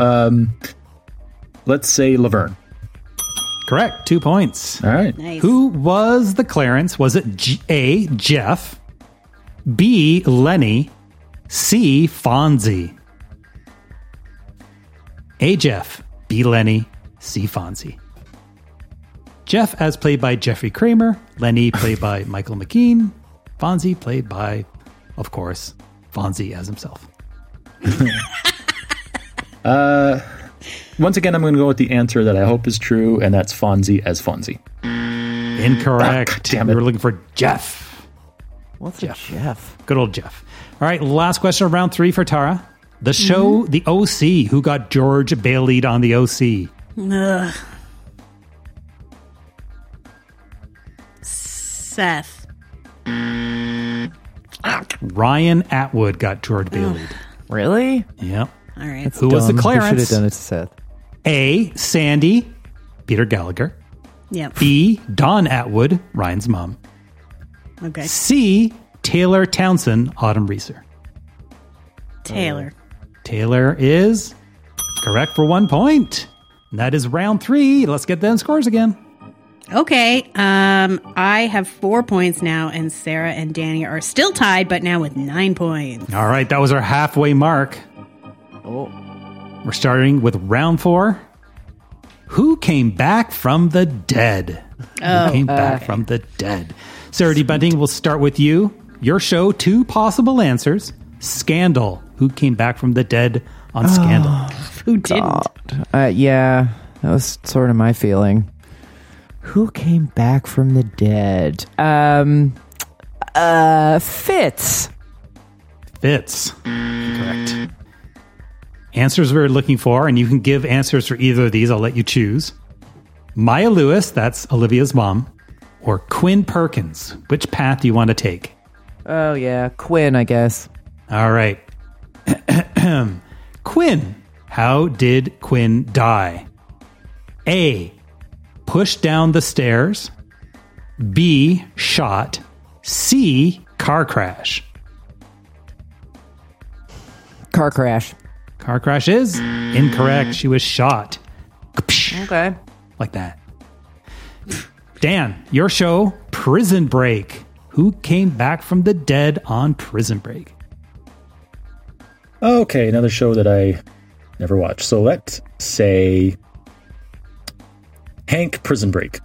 F: Let's say Laverne.
C: Correct. 2 points.
F: All right.
E: Nice.
C: Who was the Clarence? Was it A, Jeff, B, Lenny, C, Fonzie? A, Jeff, B, Lenny, C, Fonzie. Jeff as played by Jeffrey Kramer, Lenny played by Michael McKean, Fonzie played by, of course, Fonzie as himself.
F: Once again, I'm going to go with the answer that I hope is true, and that's Fonzie as Fonzie.
C: Incorrect.
F: Damn it.
C: We were looking for Jeff.
D: What's Jeff?
C: Good old Jeff. All right, last question of round 3 for Tara. The show, The OC. Who got George Bailey'd on The OC?
E: Ugh. Seth.
C: Ryan Atwood got George Bailey'd.
D: Really?
C: Yep.
E: All right.
C: Who was the Clarence?
D: Should have done it to Seth.
C: A, Sandy, Peter Gallagher.
E: Yep.
C: B, Dawn Atwood, Ryan's mom.
E: Okay.
C: C, Taylor Townsend, Autumn Reeser.
E: Taylor.
C: Taylor is correct for 1 point. And that is round 3. Let's get them scores again.
E: Okay. I have 4 points now, and Sarah and Danny are still tied, but now with 9 points.
C: All right, that was our halfway mark.
D: Oh.
C: We're starting with round 4. Who came back from the dead? Who came back from the dead? Sarah D. Bunting, we'll start with you. Your show, 2 possible answers. Scandal. Who came back from the dead on Scandal?
E: Who didn't?
D: Yeah, that was sort of my feeling. Who came back from the dead? Fitz.
C: Fitz. Correct. Answers we're looking for, and you can give answers for either of these. I'll let you choose. Maya Lewis, that's Olivia's mom, or Quinn Perkins. Which path do you want to take?
D: Oh, yeah. Quinn, I guess.
C: All right. Quinn. How did Quinn die? A, pushed down the stairs. B, shot. C, car crash.
D: Car crash.
C: Car crash is incorrect. She was shot.
D: Okay.
C: Like that. Dan, your show, Prison Break. Who came back from the dead on Prison Break?
F: Okay, another show that I never watched. So let's say Hank Prison Break.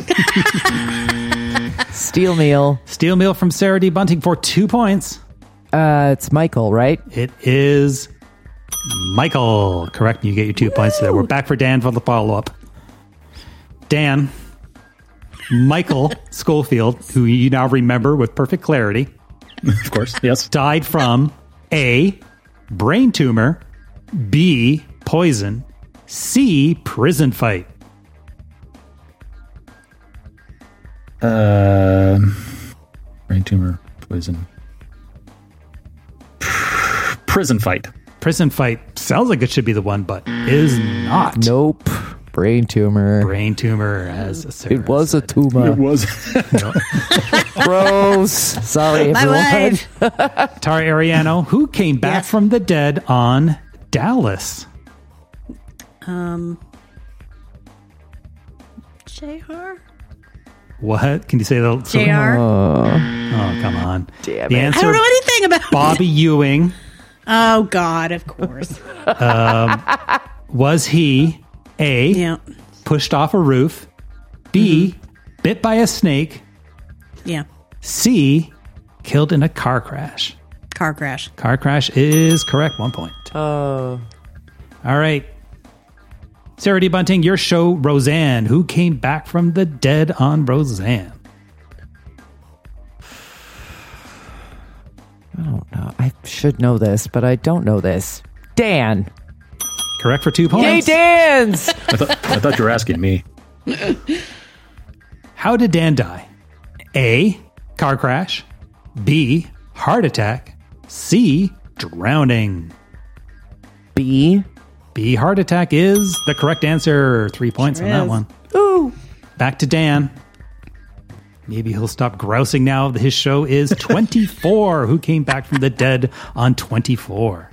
D: Steel Meal.
C: Steel Meal from Sarah D. Bunting for 2 points.
D: It's Michael, right?
C: It is Michael. Correct. You get your 2 points there. We're back for Dan for the follow-up. Dan, Michael Schofield, who you now remember with perfect clarity.
F: Of course, yes.
C: Died from A, brain tumor, B, poison, C, prison fight.
F: Brain tumor, poison. Prison fight.
C: Prison fight sounds like it should be the one, but is not.
D: Nope. Brain tumor.
C: Brain tumor, as Sarah
D: it was
C: said.
D: a tumor.
F: It was.
D: Gross. Sorry,
E: My
D: everyone.
E: life.
C: Tara Ariano, who came back from the dead on Dallas?
E: JR?
C: What? Can you say the...
E: JR?
C: Oh, come on.
D: Damn
C: the
D: it.
C: answer,
E: I don't know anything about
C: Bobby Ewing.
E: Oh, God, of course.
C: Was he A, pushed off a roof, B, bit by a snake,
E: Yeah.
C: C, killed in a car crash?
E: Car crash.
C: Car crash is correct. 1 point.
D: Oh.
C: All right. Sarah D. Bunting, your show, Roseanne. Who came back from the dead on Roseanne?
D: I don't know. I should know this, but I don't know this. Dan.
C: Correct for 2 points.
D: Yay, Dan's!
F: I thought you were asking me.
C: How did Dan die? A, car crash. B, heart attack. C, drowning.
D: B.
C: B, heart attack is the correct answer. 3 points on that one.
D: Ooh.
C: Back to Dan. Maybe he'll stop grousing now. His show is 24. Who came back from the dead on 24?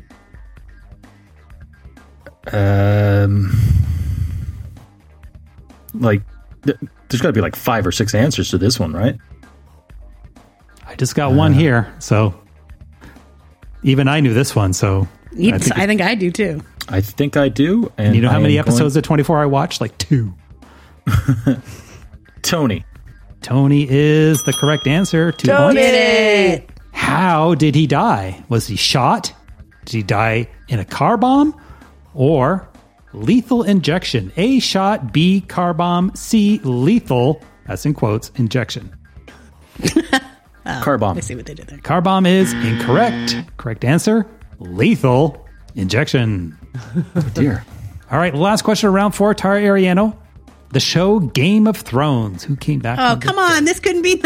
F: Like, there's got to be like 5 or 6 answers to this one, right?
C: I just got one here, so even I knew this one. So
E: I think I do too.
F: I think I do. And
C: you know how many episodes of 24 I watched? Like 2.
F: Tony.
C: Tony is the correct answer. 2 points.
E: It.
C: How did he die? Was he shot? Did he die in a car bomb? Or lethal injection? A, shot. B, car bomb. C, lethal, that's in quotes, injection.
F: Car bomb.
E: I see what they did there.
C: Car bomb is incorrect. Correct answer, lethal injection.
F: Oh dear.
C: All right, last question of round 4, Tara Ariano. The show Game of Thrones. Who came back?
E: Oh, come on. This couldn't be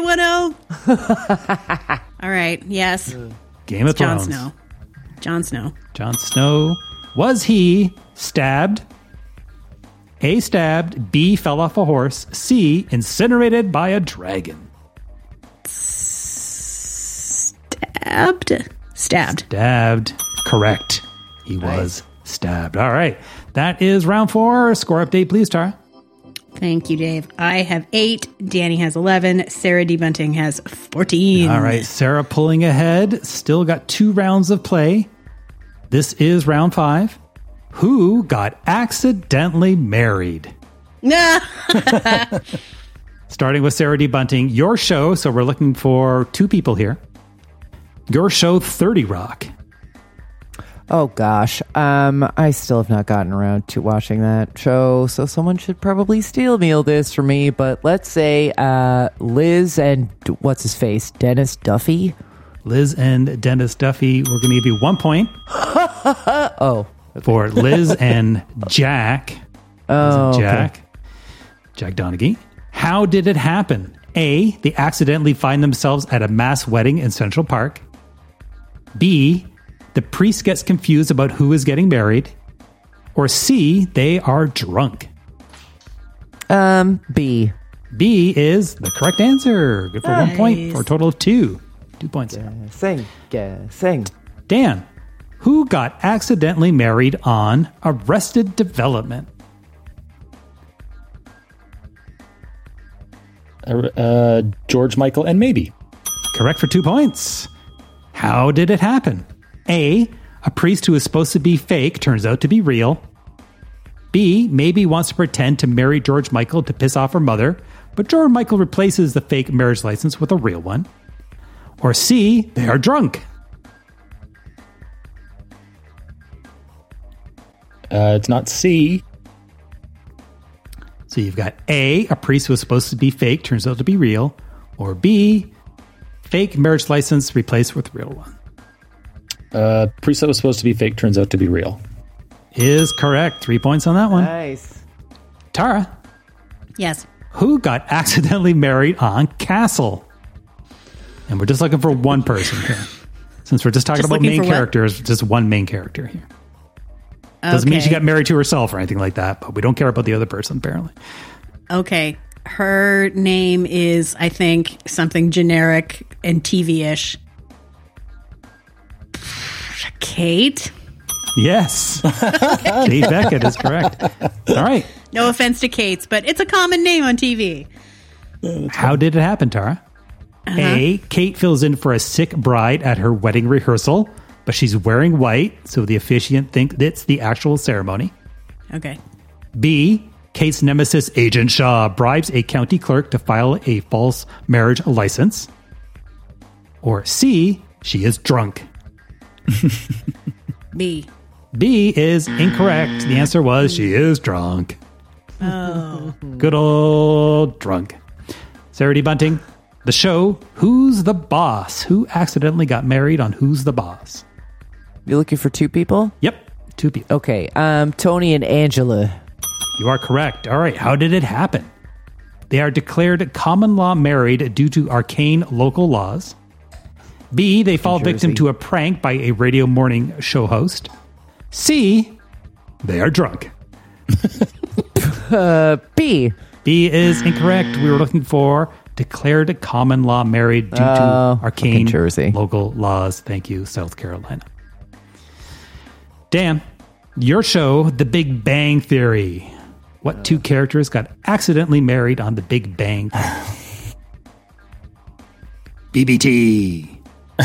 E: 90210. All right. Yes.
C: Game of
E: Jon
C: Thrones.
E: Snow. Jon Snow.
C: Jon Snow. Was he stabbed? A, stabbed. B, fell off a horse. C, incinerated by a dragon.
E: Stabbed.
C: Stabbed. Correct. He was stabbed. All right. That is round 4. Score update, please, Tara.
E: Thank you, Dave. I have 8. Danny has 11. Sarah D. Bunting has 14.
C: All right. Sarah pulling ahead. Still got 2 rounds of play. This is round 5. Who got accidentally married? Starting with Sarah D. Bunting, your show. So we're looking for 2 people here. Your show, 30 Rock.
D: Oh gosh, I still have not gotten around to watching that show, so someone should probably steel meal this for me. But let's say Liz and what's his face, Dennis Duffy.
C: Liz and Dennis Duffy. We're going to give you 1 point.
D: Oh, okay.
C: For Liz and Jack.
D: Oh,
C: Jack. Okay. Jack Donaghy. How did it happen? A, they accidentally find themselves at a mass wedding in Central Park. B, the priest gets confused about who is getting married. Or C, they are drunk.
D: B.
C: B is the correct answer. Good for 1 point for a total of 2. 2 points.
D: Guessing.
C: Dan, who got accidentally married on Arrested Development?
F: George Michael and maybe.
C: Correct for 2 points. How did it happen? A priest who is supposed to be fake turns out to be real. B, maybe wants to pretend to marry George Michael to piss off her mother, but George Michael replaces the fake marriage license with a real one. Or C, they are drunk.
F: It's not C.
C: So you've got A priest who was supposed to be fake turns out to be real. Or B, fake marriage license replaced with real one.
F: Priest that was supposed to be fake turns out to be real.
C: Is correct. 3 points on that one.
D: Nice.
C: Tara.
E: Yes.
C: Who got accidentally married on Castle? And we're just looking for one person here. Since we're just talking about main characters, just one main character here. Doesn't mean she got married to herself or anything like that, but we don't care about the other person, apparently.
E: Okay. Her name is, I think, something generic and TV-ish. Kate?
C: Yes. Kate Beckett is correct. All right.
E: No offense to Kate's, but it's a common name on TV.
C: How did it happen, Tara? A, Kate fills in for a sick bride at her wedding rehearsal, but she's wearing white, so the officiant thinks it's the actual ceremony.
E: Okay.
C: B, Kate's nemesis, Agent Shaw, bribes a county clerk to file a false marriage license. Or C, she is drunk.
E: B.
C: B is incorrect. The answer was she is drunk.
E: Oh.
C: Good old drunk. Sarah D. Bunting, The show Who's the Boss? Who accidentally got married on Who's the Boss?
D: You're looking for two people?
C: Yep, two people.
D: Okay, Tony and Angela.
C: You are correct. All right, how did it happen? They are declared common law married due to arcane local laws. B, they fall victim to a prank by a radio morning show host. C, they are drunk.
D: B.
C: B is incorrect. We were looking for declared common law married due to arcane local laws. Thank you, South Carolina. Dan, your show, The Big Bang Theory. What two characters got accidentally married on The Big Bang Theory? BBT.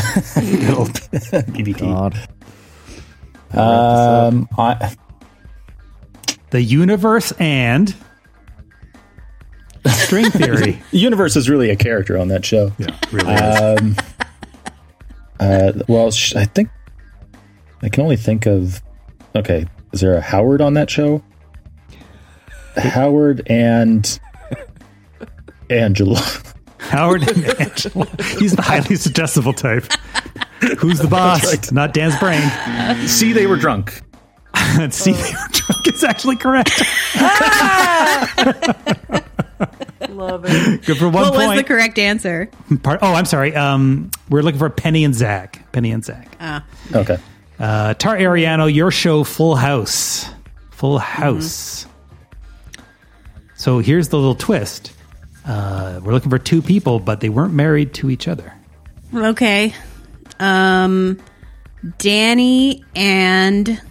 F: BBT.
C: The universe and string theory.
F: The universe is really a character on that show.
C: Yeah, really is.
F: Well, I think I can only think of. Okay, is there a Howard on that show? Howard and Angela.
C: Howard and Angela. He's the highly suggestible type. Who's the boss? Right. Not Dan's brain.
F: See, they were drunk.
C: See, they were drunk is actually correct.
D: Love it.
C: Good for 1 point.
E: What was the correct answer?
C: I'm sorry. We're looking for Penny and Zach.
F: Okay.
C: Tar Ariano, your show, Full House. Full House. So here's the little twist. We're looking for two people, but they weren't married to each other.
E: Okay. Danny and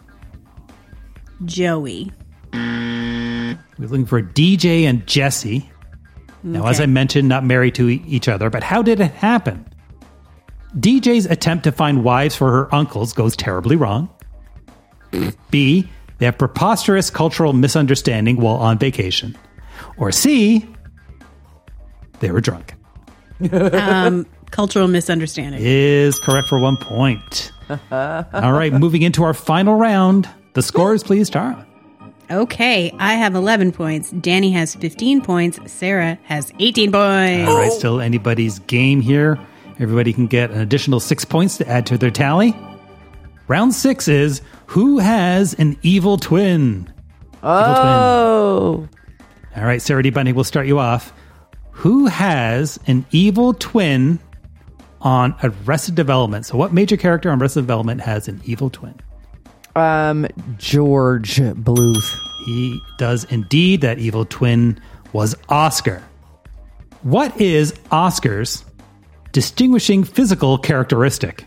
E: Joey.
C: We're looking for DJ and Jesse. Now, as I mentioned, not married to each other, but how did it happen? DJ's attempt to find wives for her uncles goes terribly wrong. B, they have preposterous cultural misunderstanding while on vacation. Or C, they were drunk.
E: Cultural misunderstanding.
C: Is correct for 1 point. All right, moving into our final round. The scores, please, Tara.
E: Okay, I have 11 points. Danny has 15 points. Sarah has 18 points.
C: All right, still anybody's game here. Everybody can get an additional 6 points to add to their tally. Round 6 is who has an evil twin?
D: Oh.
C: All right, Sarah D. Bunny, we'll start you off. Who has an evil twin on Arrested Development? So what major character on Arrested Development has an evil twin?
D: George Bluth.
C: He does indeed. That evil twin was Oscar. What is Oscar's distinguishing physical characteristic?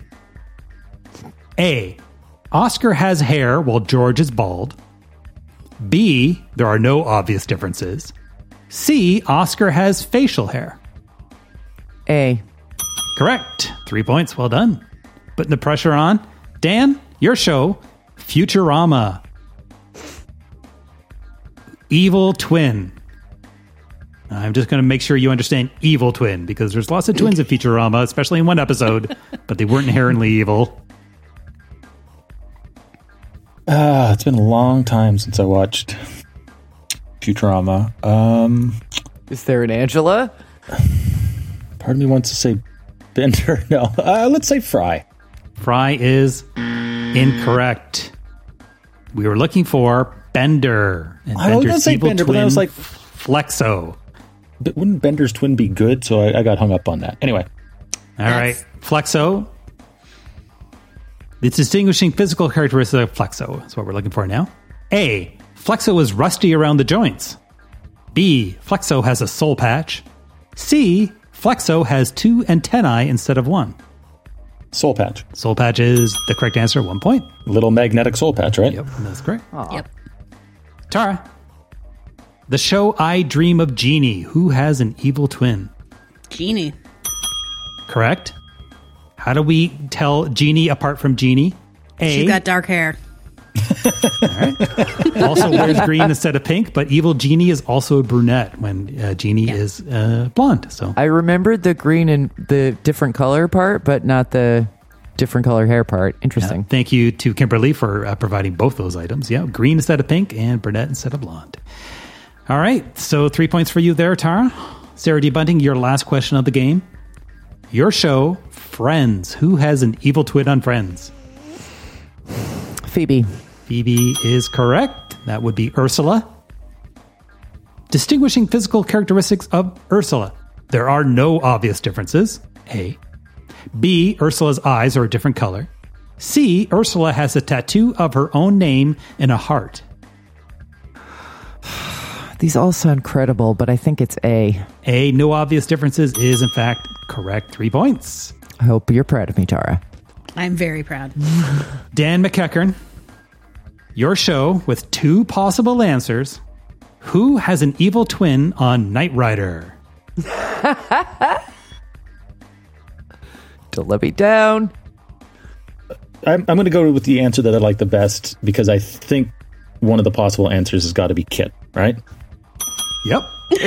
C: A, Oscar has hair while George is bald. B, there are no obvious differences. C, Oscar has facial hair.
D: A.
C: Correct. 3 points. Well done. Putting the pressure on. Dan, your show, Futurama. Evil twin. I'm just going to make sure you understand evil twin, because there's lots of twins in Futurama, especially in one episode, but they weren't inherently evil.
F: It's been a long time since I watched Futurama.
D: Is there an Angela?
F: Part of me wants to say Bender. No, let's say Fry.
C: Fry is incorrect. We were looking for Bender. And
F: I was going to say Bender, but I was like
C: Flexo.
F: But wouldn't Bender's twin be good? So I got hung up on that. Anyway.
C: All right. Flexo. The distinguishing physical characteristic of Flexo is what we're looking for now. A, Flexo is rusty around the joints. B, Flexo has a soul patch. C, Flexo has 2 antennae instead of 1.
F: Soul patch.
C: Soul patch is the correct answer. 1 point.
F: Little magnetic soul patch, right?
C: Yep, that's correct.
D: Aww.
E: Yep.
C: Tara. The show I Dream of Jeannie. Who has an evil twin?
E: Jeannie.
C: Correct. How do we tell Jeannie apart from Jeannie? A.
E: She's got dark hair.
C: All right. Also wears green instead of pink, but evil Jeannie is also a brunette when Jeannie is blonde. So
D: I remembered the green and the different color part, but not the different color hair part. Interesting.
C: Thank you to Kimberly for providing both those items. Yeah, green instead of pink and brunette instead of blonde. All right. So 3 points for you there, Tara. Sarah D. Bunting, your last question of the game. Your show, Friends. Who has an evil twin on Friends?
D: Phoebe.
C: Phoebe is correct. That would be Ursula. Distinguishing physical characteristics of Ursula. There are no obvious differences. A. B. Ursula's eyes are a different color. C. Ursula has a tattoo of her own name in a heart.
D: These all sound credible, but I think it's A.
C: A. No obvious differences is, in fact, correct. 3 points.
D: I hope you're proud of me, Tara.
E: I'm very proud.
C: Dan McEachern, your show with 2 possible answers. Who has an evil twin on Knight Rider?
D: Don't let me down.
F: I'm going to go with the answer that I like the best because I think one of the possible answers has got to be Kit, right?
C: Yep.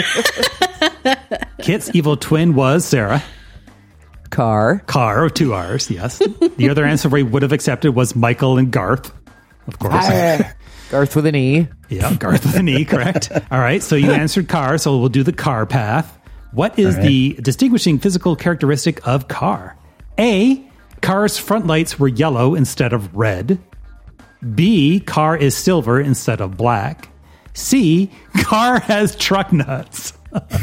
C: Kit's evil twin was Sarah.
D: Car,
C: 2 R's, yes. The other answer we would have accepted was Michael and Garth, of course.
D: Garth with an E.
C: Yeah, Garth with an E, correct. All right, so you answered car, so we'll do the car path. What is the distinguishing physical characteristic of car? A, car's front lights were yellow instead of red. B, car is silver instead of black. C, car has truck nuts.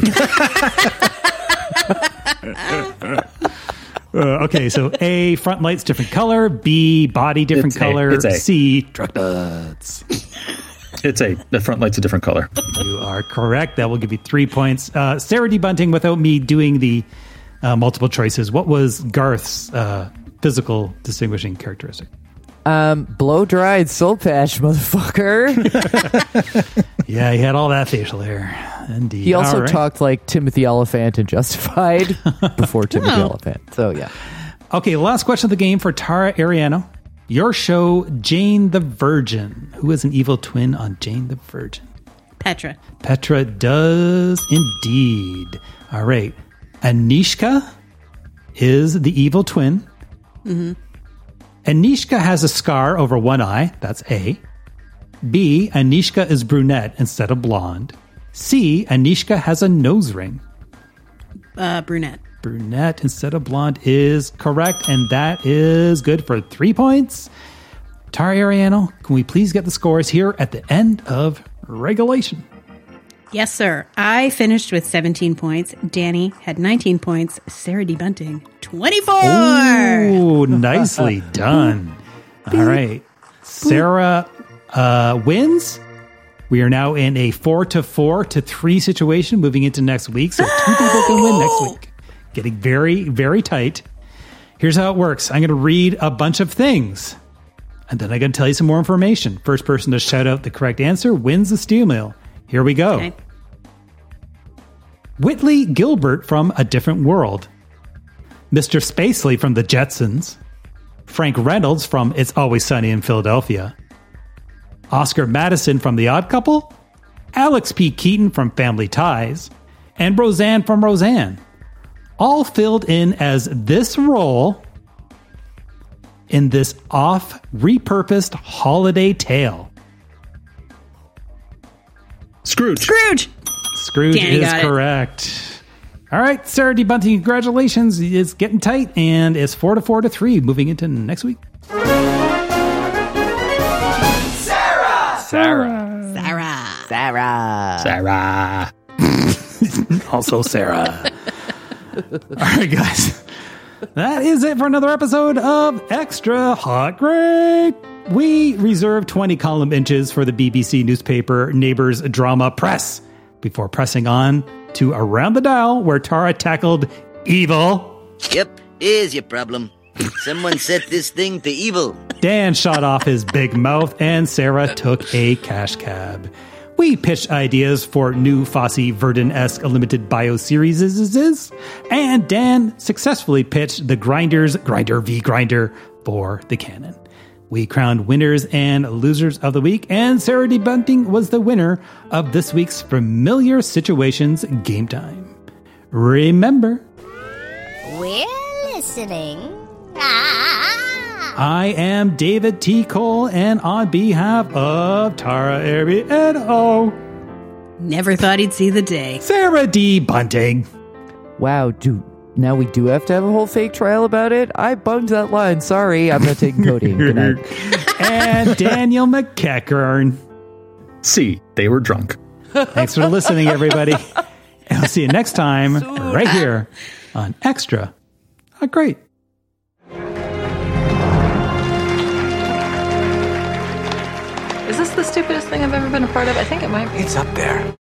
C: Okay, so A, front lights different color. B, body different color.
F: It's A.
C: C, truck nuts.
F: It's A. The front light's a different color.
C: You are correct. That will give you 3 points. Sarah D. Bunting, without me doing the multiple choices, what was Garth's physical distinguishing characteristic?
D: Blow-dried soul patch, motherfucker.
C: Yeah, he had all that facial hair. Indeed.
D: He also
C: All right.
D: talked like Timothy Oliphant in Justified before Timothy Oliphant. So, yeah.
C: Okay, last question of the game for Tara Ariano. Your show, Jane the Virgin. Who is an evil twin on Jane the Virgin?
E: Petra.
C: Petra does indeed. All right. Anishka is the evil twin.
E: Mm-hmm.
C: Anishka has a scar over one eye. That's A. B. Anishka is brunette instead of blonde. C. Anishka has a nose ring.
E: Brunette.
C: Brunette instead of blonde is correct, and that is good for 3 points. Tara Ariano, can we please get the scores here at the end of regulation?
E: Yes, sir. I finished with 17 points. Danny had 19 points. Sarah D. Bunting, 24.
C: Oh, nicely done. All right. Sarah wins. We are now in a 4-4-3 situation moving into next week. So 2 people can win next week. Getting very, very tight. Here's how it works. I'm going to read a bunch of things. And then I'm going to tell you some more information. First person to shout out the correct answer wins the steel mill. Here we go. Okay. Whitley Gilbert from A Different World. Mr. Spacely from The Jetsons. Frank Reynolds from It's Always Sunny in Philadelphia. Oscar Madison from The Odd Couple. Alex P. Keaton from Family Ties. And Roseanne from Roseanne. All filled in as this role in this off-repurposed holiday tale.
F: Scrooge.
C: Scrooge
E: Danny
C: is correct. All right, Sarah D. Bunting, congratulations. It's getting tight, and it's 4-4-3 moving into next week.
D: Sarah.
C: Also Sarah. All right, guys. That is it for another episode of Extra Hot Great. We reserved 20 column inches for the BBC newspaper Neighbours Drama Press before pressing on to Around the Dial, where Tara tackled evil.
H: Yep, here's your problem. Someone set this thing to evil.
C: Dan shot off his big mouth, and Sarah took a cash cab. We pitched ideas for new Fosse Verdon-esque limited bio-series, and Dan successfully pitched the Grinders Grinder v. Grinder for the canon. We crowned winners and losers of the week, and Sarah D. Bunting was the winner of this week's Familiar Situations Game Time. Remember,
Q: we're listening.
C: I am David T. Cole, and on behalf of Tara Ariano,
E: Never thought he'd see the day.
C: Sarah D. Bunting.
D: Wow, now we do have to have a whole fake trial about it? I bunged that line. Sorry, I'm not taking codeine. Good night.
C: And Daniel McEachern.
F: See, they were drunk.
C: Thanks for listening, everybody. And I'll see you next time right here on Extra. Oh, great.
N: Is this the stupidest thing I've ever been a part of? I think it might be.
G: It's up there.